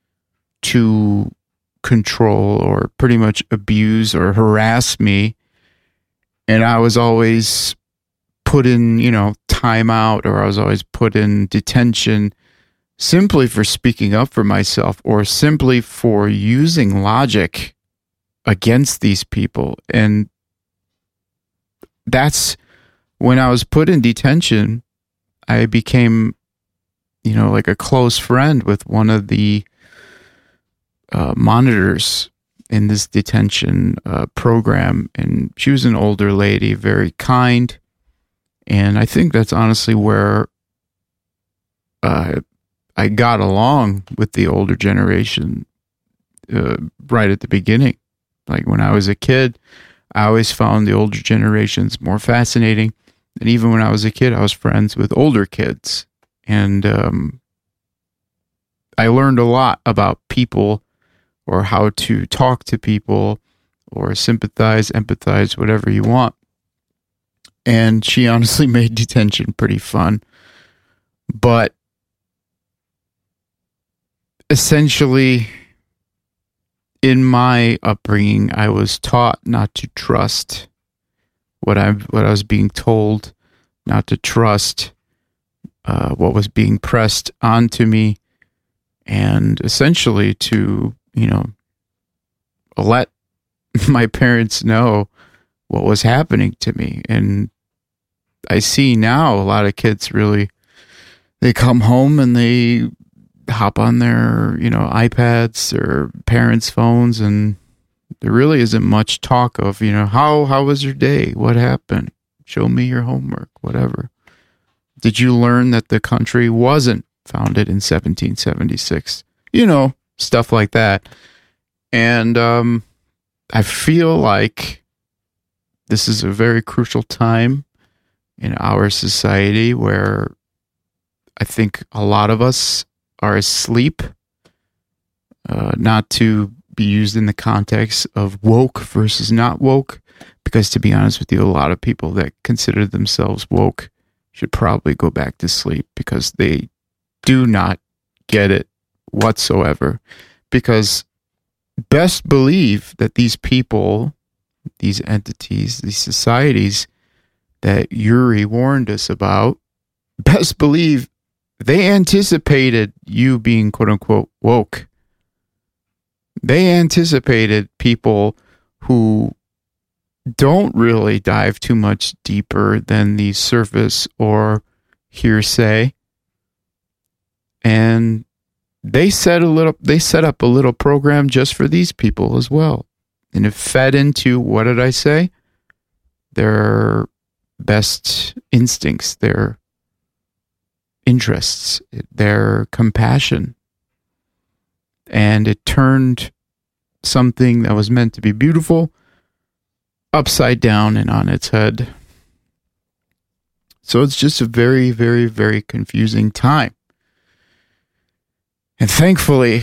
to control or pretty much abuse or harass me. And I was always put in, you know, timeout, or I was always put in detention simply for speaking up for myself or simply for using logic against these people. And that's when I was put in detention, I became, you know, like a close friend with one of the uh, monitors in this detention uh, program. And she was an older lady, very kind. And I think that's honestly where uh, I got along with the older generation uh, right at the beginning. Like when I was a kid, I always found the older generations more fascinating. And even when I was a kid, I was friends with older kids. And um, I learned a lot about people, or how to talk to people, or sympathize, empathize, whatever you want. And she honestly made detention pretty fun. But essentially, in my upbringing, I was taught not to trust what I what I was being told, not to trust uh, what was being pressed onto me, and essentially to, you know, let my parents know what was happening to me. And I see now a lot of kids really, they come home and they hop on their, you know, iPads or parents' phones, and there really isn't much talk of, you know, how how was your day? What happened? Show me your homework, whatever. Did you learn that the country wasn't founded in seventeen seventy-six? You know, stuff like that. And um, I feel like this is a very crucial time in our society where I think a lot of us are asleep, uh, not to be used in the context of woke versus not woke, because to be honest with you, a lot of people that consider themselves woke should probably go back to sleep because they do not get it whatsoever. Because best believe that these people, these entities, these societies that Yuri warned us about, best believe they anticipated you being quote unquote woke. They anticipated people who don't really dive too much deeper than the surface or hearsay. And they set a little they set up a little program just for these people as well. And it fed into, what did I say? Their best instincts, their interests, their compassion. And it turned something that was meant to be beautiful upside down and on its head. So it's just a very, very, very confusing time. And thankfully,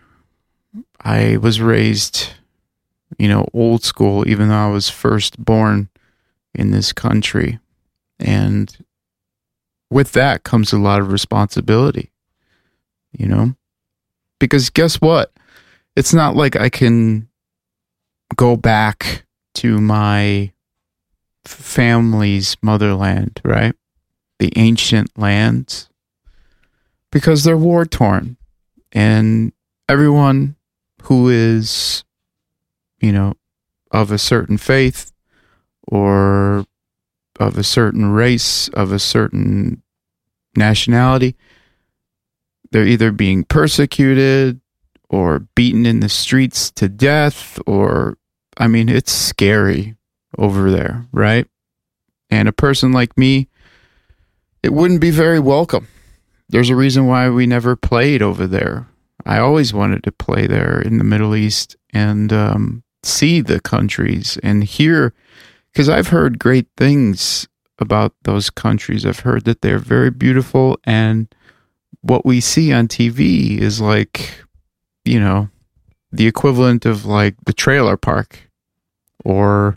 I was raised, you know, old school, even though I was first born in this country. And with that comes a lot of responsibility, you know, because guess what? It's not like I can go back to my family's motherland, right? The ancient lands, because they're war torn. And everyone who is, you know, of a certain faith or of a certain race, of a certain nationality, they're either being persecuted or beaten in the streets to death, or, I mean, it's scary over there, right? And a person like me, it wouldn't be very welcome. There's a reason why we never played over there. I always wanted to play there in the Middle East and um, see the countries and hear, because I've heard great things about those countries. I've heard that they're very beautiful, and what we see on T V is like, you know, the equivalent of like the trailer park, or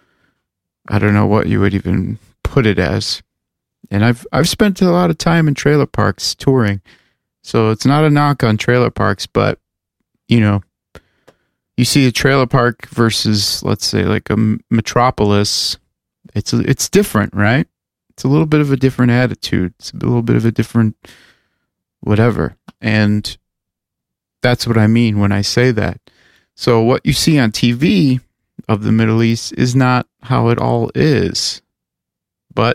I don't know what you would even put it as. And I've I've spent a lot of time in trailer parks touring, so it's not a knock on trailer parks, but you know, you see a trailer park versus, let's say, like a metropolis. It's it's different, right? It's a little bit of a different attitude. It's a little bit of a different whatever, and that's what I mean when I say that. So what you see on T V of the Middle East is not how it all is. But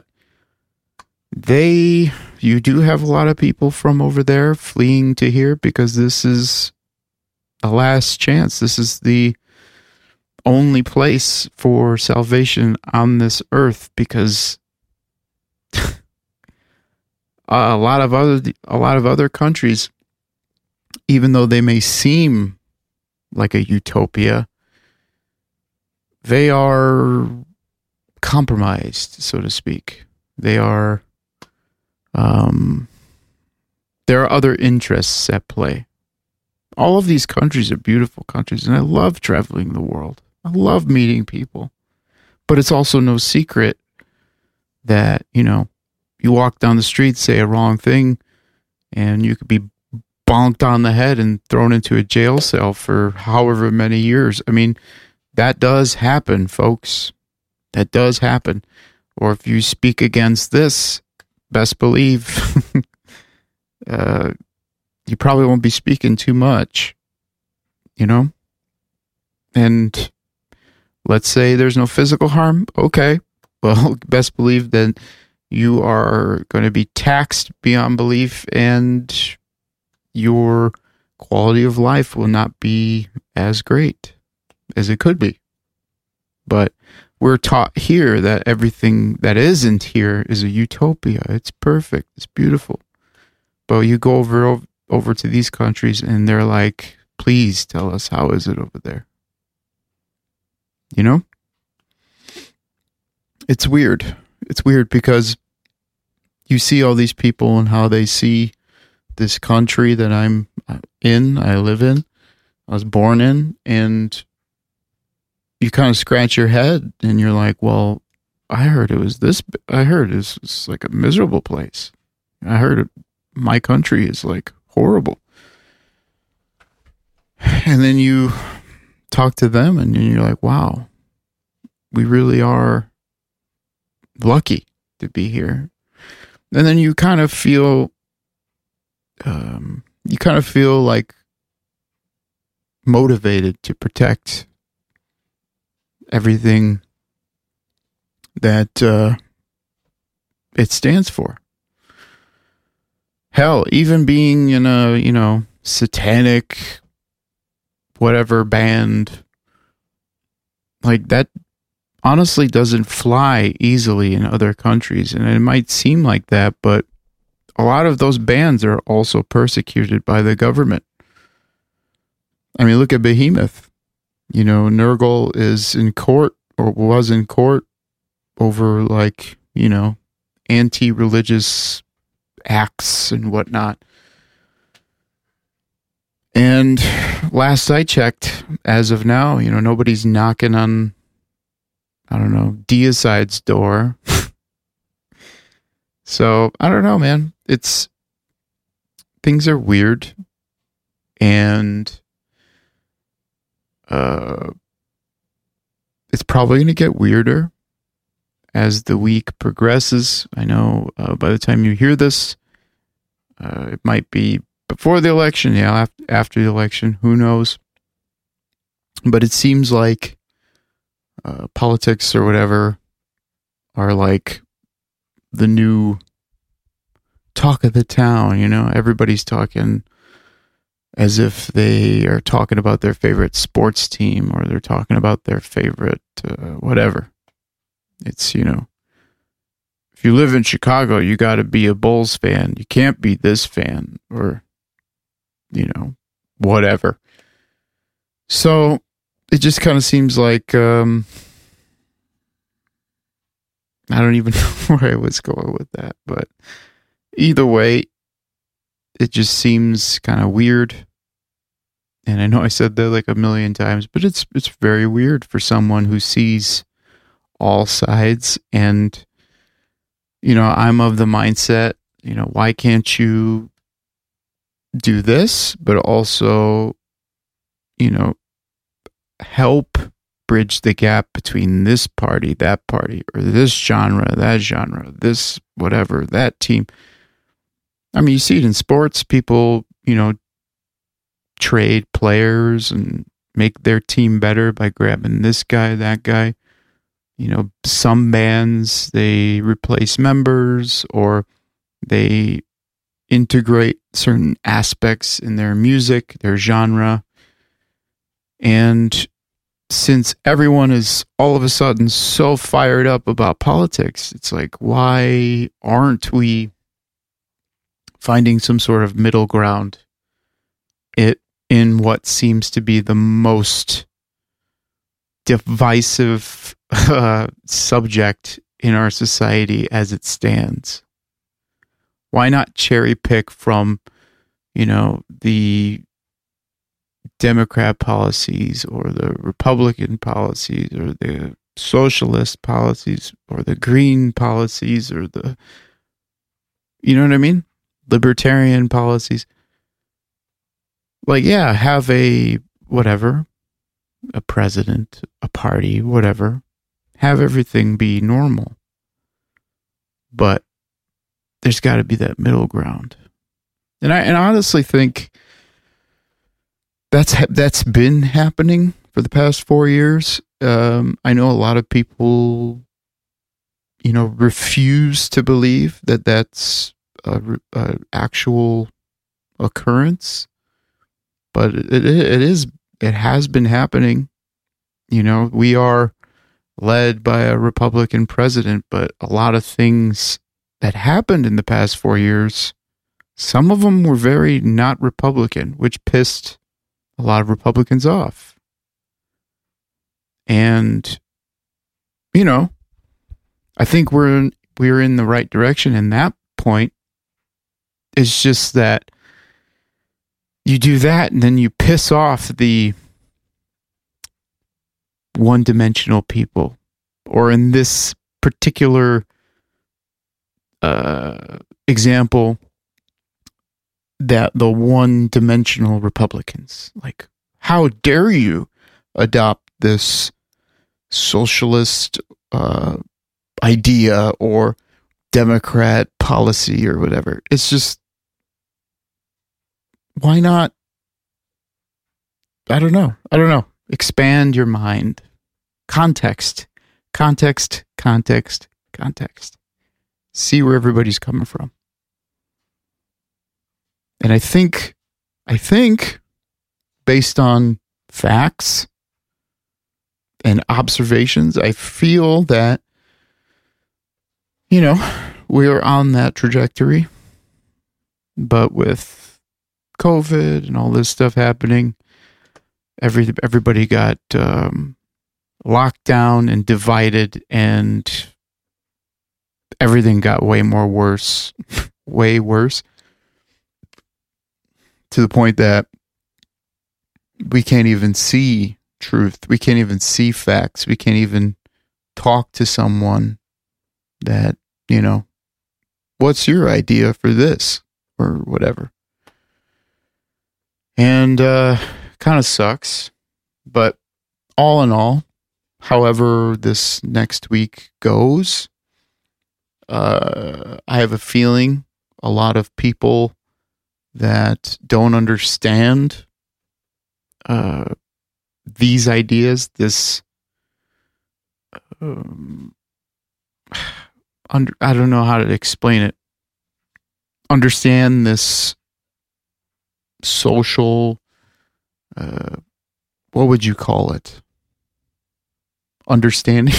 they, you do have a lot of people from over there fleeing to here because this is a last chance. This is the only place for salvation on this earth, because a lot of other a lot of other countries, even though they may seem like a utopia, they are compromised, so to speak. They are, um, there are other interests at play. All of these countries are beautiful countries, and I love traveling the world. I love meeting people. But it's also no secret that, you know, you walk down the street, say a wrong thing, and you could be bonked on the head and thrown into a jail cell for however many years. I mean, that does happen, folks. That does happen. Or if you speak against this, best believe uh, you probably won't be speaking too much, you know? And let's say there's no physical harm. Okay. Well, best believe that you are going to be taxed beyond belief, and your quality of life will not be as great as it could be. But we're taught here that everything that isn't here is a utopia. It's perfect. It's beautiful. But you go over over to these countries and they're like, please tell us, how is it over there? You know? It's weird. It's weird because you see all these people and how they see this country that I'm in, I live in, I was born in, and you kind of scratch your head and you're like, well, I heard it was this, I heard it was, it's like a miserable place. I heard it, my country is like horrible. And then you talk to them and you're like, wow, we really are lucky to be here. And then you kind of feel, um, you kind of feel like motivated to protect everything that uh, it stands for. Hell, even being in a, you know, satanic, whatever band, like that honestly doesn't fly easily in other countries. And it might seem like that, but a lot of those bands are also persecuted by the government. I mean, look at Behemoth. You know, Nurgle is in court, or was in court, over like, you know, anti-religious acts and whatnot. And last I checked, as of now, you know, nobody's knocking on, I don't know, Deicide's door. So, I don't know, man. It's, things are weird. And uh, it's probably going to get weirder as the week progresses. I know uh, by the time you hear this, uh, it might be before the election, yeah, after the election, who knows? But it seems like uh, politics or whatever are like the new talk of the town, you know? Everybody's talking as if they are talking about their favorite sports team, or they're talking about their favorite uh, whatever. It's, you know, if you live in Chicago, you got to be a Bulls fan. You can't be this fan, or, you know, whatever. So it just kind of seems like, um, I don't even know where I was going with that, but either way, it just seems kind of weird. And I know I said that like a million times, but it's it's very weird for someone who sees all sides. And, you know, I'm of the mindset, you know, why can't you do this, but also, you know, help bridge the gap between this party, that party, or this genre, that genre, this whatever, that team. I mean, you see it in sports. People, you know, trade players and make their team better by grabbing this guy, that guy. You know, some bands, they replace members, or they integrate certain aspects in their music, their genre. And since everyone is all of a sudden so fired up about politics, it's like, why aren't we finding some sort of middle ground it in what seems to be the most divisive uh, subject in our society as it stands? Why not cherry pick from, you know, the Democrat policies, or the Republican policies, or the socialist policies, or the green policies, or the, you know what I mean? Libertarian policies. Like, yeah, have a whatever, a president, a party, whatever. Have everything be normal. But there's got to be that middle ground. And I and I honestly think that's that's been happening for the past four years. Um, I know a lot of people, you know, refuse to believe that that's a, a actual occurrence, but it, it it is it has been happening. You know, we are led by a Republican president, but a lot of things that happened in the past four years, some of them were very not Republican, which pissed a lot of Republicans off. And, you know, I think we're in, we're in the right direction in that point. It's just that you do that, and then you piss off the one-dimensional people, or in this particular uh, example, that the one-dimensional Republicans. Like, how dare you adopt this socialist uh, idea or Democrat policy or whatever? It's just, why not? I don't know. I don't know. Expand your mind. Context. Context, context, context. See where everybody's coming from. And I think, I think, based on facts and observations, I feel that, you know, we're on that trajectory. But with COVID and all this stuff happening, every everybody got um, locked down and divided, and everything got way more worse, way worse, to the point that we can't even see truth. We can't even see facts. We can't even talk to someone that, you know, what's your idea for this or whatever. And uh, kind of sucks. But all in all, however this next week goes, uh, I have a feeling a lot of people that don't understand uh, these ideas, this, um, under, I don't know how to explain it, understand this social, uh, what would you call it? Understanding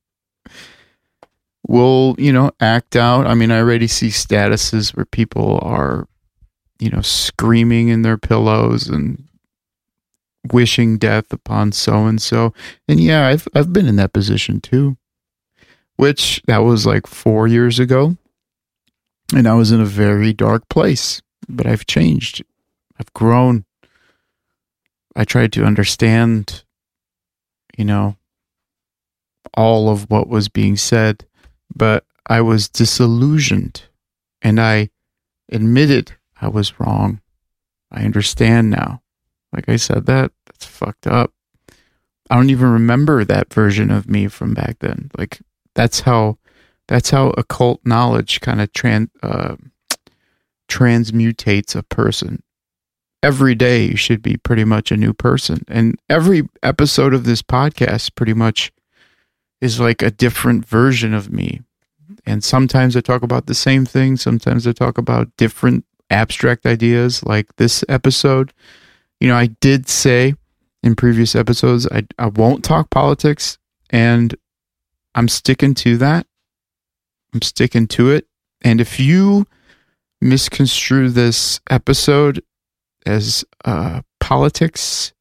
will, you know, act out. I mean, I already see statuses where people are, you know, screaming in their pillows and wishing death upon so-and-so. And yeah, I've, I've been in that position too, which that was like four years ago. And I was in a very dark place, but I've changed. I've grown. I tried to understand, you know, all of what was being said, but I was disillusioned, and I admitted I was wrong. I understand now. Like I said, that that's fucked up. I don't even remember that version of me from back then. Like that's how that's how occult knowledge kind of trans uh, transmutates a person. Every day you should be pretty much a new person, and every episode of this podcast pretty much is like a different version of me. And sometimes I talk about the same thing. Sometimes I talk about different abstract ideas, like this episode. You know, I did say in previous episodes, I, I won't talk politics, and I'm sticking to that. I'm sticking to it. And if you misconstrue this episode as uh, politics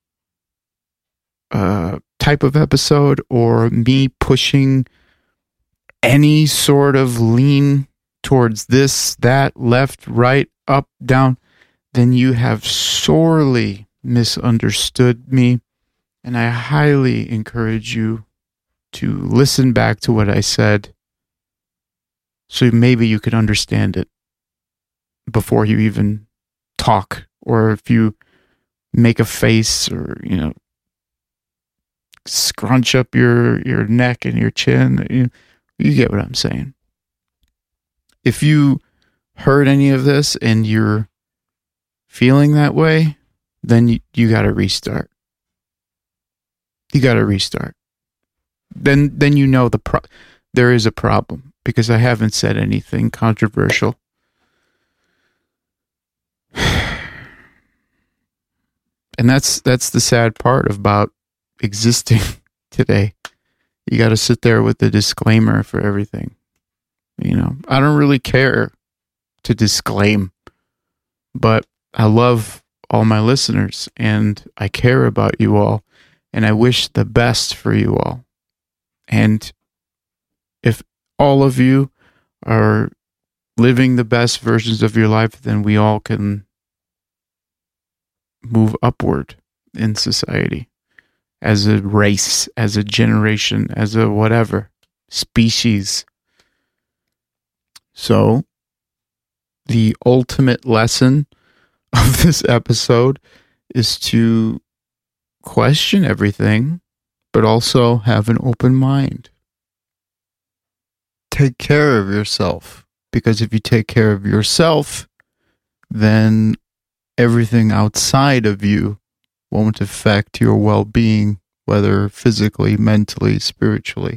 uh, type of episode, or me pushing any sort of lean towards this, that, left, right, up, down, then you have sorely misunderstood me. And I highly encourage you to listen back to what I said, so maybe you could understand it before you even talk, or if you make a face, or, you know, scrunch up your, your neck and your chin. You, you get what I'm saying. If you heard any of this and you're feeling that way, then you, you got to restart. You got to restart. Then, then you know the pro- there is a problem, because I haven't said anything controversial. And that's that's the sad part about existing today. You got to sit there with the disclaimer for everything. You know, I don't really care to disclaim, but I love all my listeners, and I care about you all, and I wish the best for you all. And if all of you are living the best versions of your life, then we all can move upward in society, as a race, as a generation, as a whatever, species. So, the ultimate lesson of this episode is to question everything, but also have an open mind. Take care of yourself, because if you take care of yourself, then everything outside of you won't affect your well-being, whether physically, mentally, spiritually.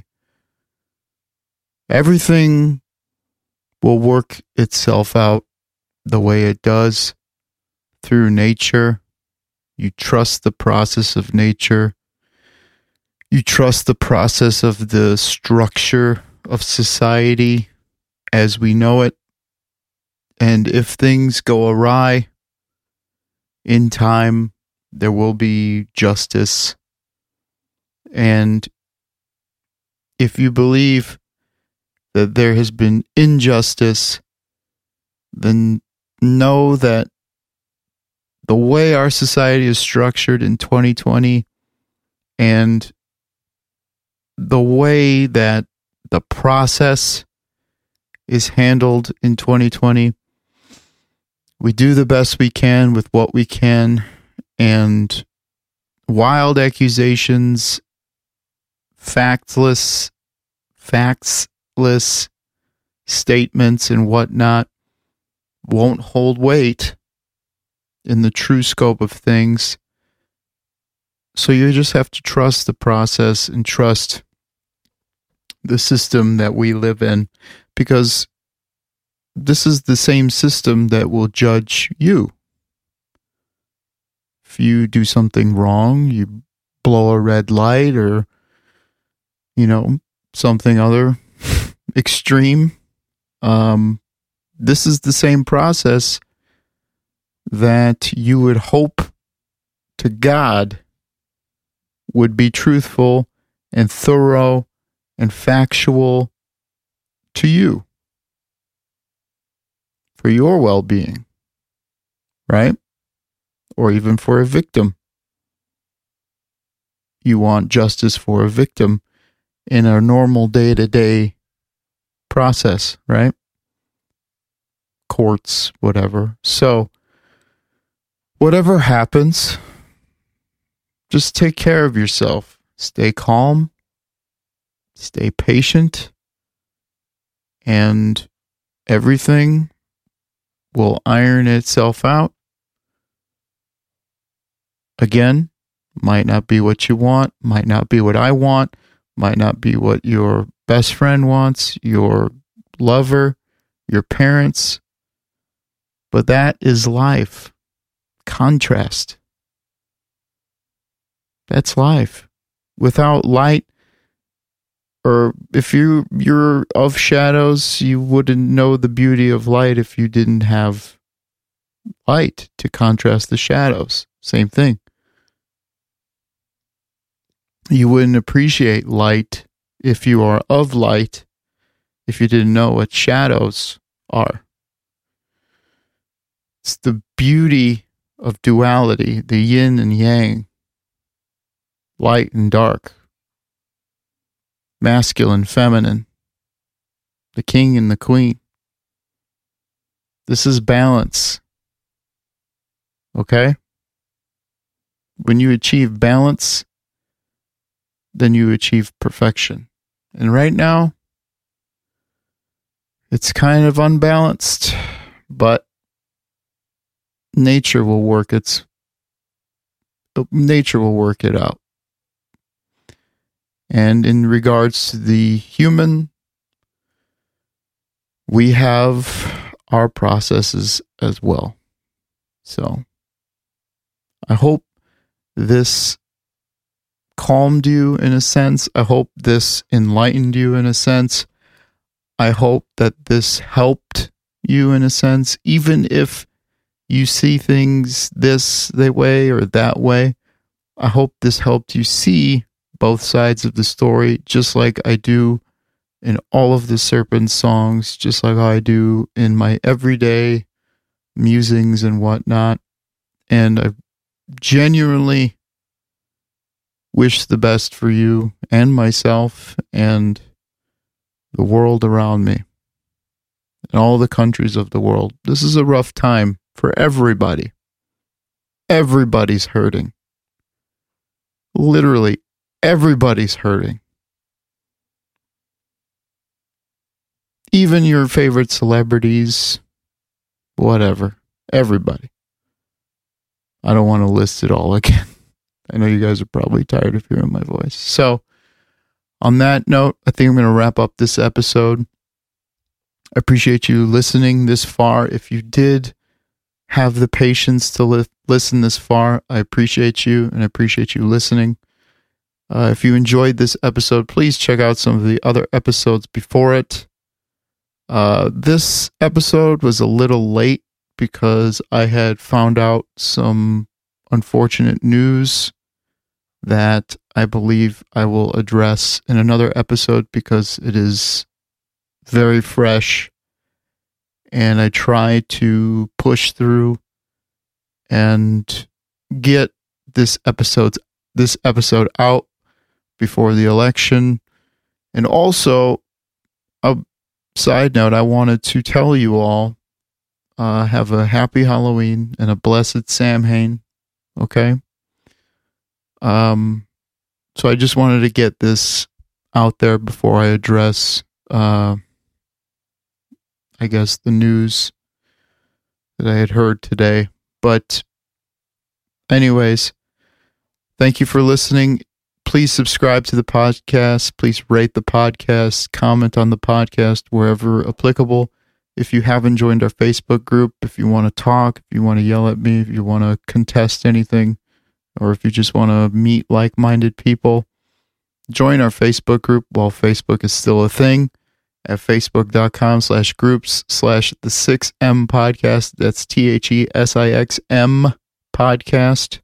Everything will work itself out the way it does through nature. You trust the process of nature. You trust the process of the structure of society as we know it. And if things go awry, in time, there will be justice. And if you believe that there has been injustice, then know that the way our society is structured in twenty twenty and the way that the process is handled in twenty twenty, we do the best we can with what we can, and wild accusations, factless, factsless statements and whatnot won't hold weight in the true scope of things. So you just have to trust the process and trust the system that we live in, because this is the same system that will judge you. If you do something wrong, you blow a red light or, you know, something other extreme, um, this is the same process that you would hope to God would be truthful and thorough and factual to you for your well-being, right? Or even for a victim. You want justice for a victim in a normal day-to-day process, right? Courts, whatever. So, whatever happens, just take care of yourself. Stay calm. Stay patient. And everything will iron itself out. Again, might not be what you want, might not be what I want, might not be what your best friend wants, your lover, your parents. But that is life. Contrast. That's life. Without light, or if you, you're of shadows, you wouldn't know the beauty of light if you didn't have light to contrast the shadows. Same thing. You wouldn't appreciate light if you are of light, if you didn't know what shadows are. It's the beauty of duality, the yin and yang, light and dark, masculine, feminine, the king and the queen. This is balance. Okay? When you achieve balance, then you achieve perfection. And right now, it's kind of unbalanced, but nature will work its nature will work it out. And in regards to the human, we have our processes as well. So I hope this calmed you in a sense. I hope this enlightened you in a sense. I hope that this helped you in a sense, even if you see things this the way or that way. I hope this helped you see both sides of the story, just like I do in all of the Serpent songs, just like I do in my everyday musings and whatnot. And I genuinely wish the best for you and myself and the world around me and all the countries of the world. This is a rough time for everybody. Everybody's hurting. Literally, everybody's hurting. Even your favorite celebrities, whatever. Everybody. I don't want to list it all again. I know you guys are probably tired of hearing my voice. So, on that note, I think I'm going to wrap up this episode. I appreciate you listening this far. If you did have the patience to li- listen this far, I appreciate you and I appreciate you listening. Uh, if you enjoyed this episode, please check out some of the other episodes before it. Uh, this episode was a little late because I had found out some unfortunate news that I believe I will address in another episode because it is very fresh and I try to push through and get this episode this episode out before the election. And also, a side note, I wanted to tell you all, uh, have a happy Halloween and a blessed Samhain. Okay. Um, so I just wanted to get this out there before I address, uh, I guess the news that I had heard today. But anyways, thank you for listening. Please subscribe to the podcast. Please rate the podcast, comment on the podcast wherever applicable. If you haven't joined our Facebook group, if you want to talk, if you want to yell at me, if you want to contest anything, or if you just want to meet like-minded people, join our Facebook group while Facebook is still a thing at facebook.com slash groups slash the 6M podcast. That's T H E S I X M podcast.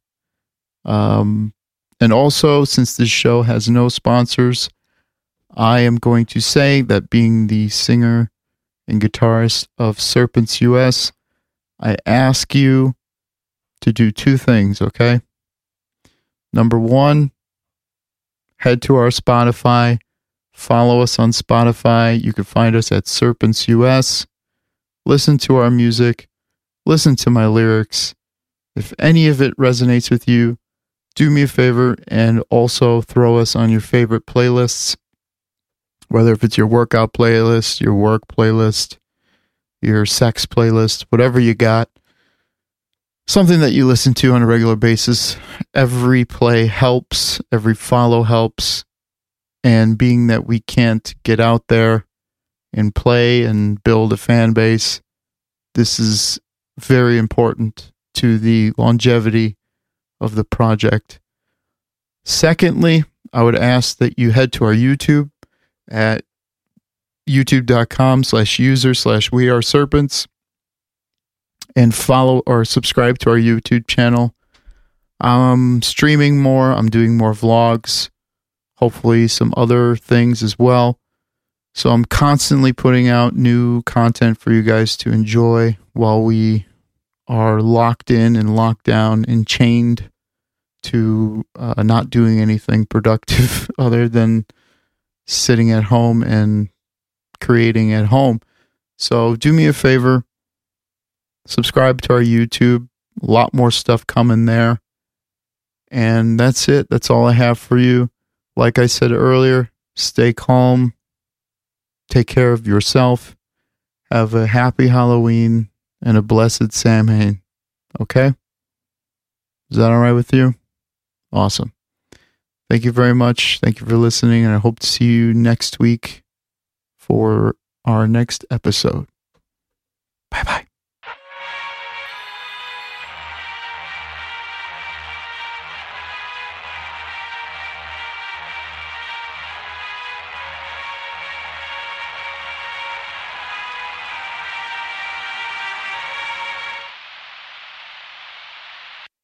Um, and also, since this show has no sponsors, I am going to say that being the singer and guitarist of Serpents U S, I ask you to do two things, okay? Number one, head to our Spotify, follow us on Spotify. You can find us at Serpents U S. Listen to our music, listen to my lyrics. If any of it resonates with you, do me a favor and also throw us on your favorite playlists, whether if it's your workout playlist, your work playlist, your sex playlist, whatever you got. Something that you listen to on a regular basis. Every play helps. Every follow helps. And being that we can't get out there and play and build a fan base, this is very important to the longevity of the project. Secondly, I would ask that you head to our YouTube at youtube.com slash user slash we are serpents. And follow or subscribe to our YouTube channel. I'm streaming more. I'm doing more vlogs. Hopefully some other things as well. So I'm constantly putting out new content for you guys to enjoy while we are locked in and locked down and chained to uh, not doing anything productive other than sitting at home and creating at home. So do me a favor. Subscribe to our YouTube. A lot more stuff coming there. And that's it. That's all I have for you. Like I said earlier, stay calm. Take care of yourself. Have a happy Halloween and a blessed Samhain. Okay? Is that all right with you? Awesome. Thank you very much. Thank you for listening. And I hope to see you next week for our next episode.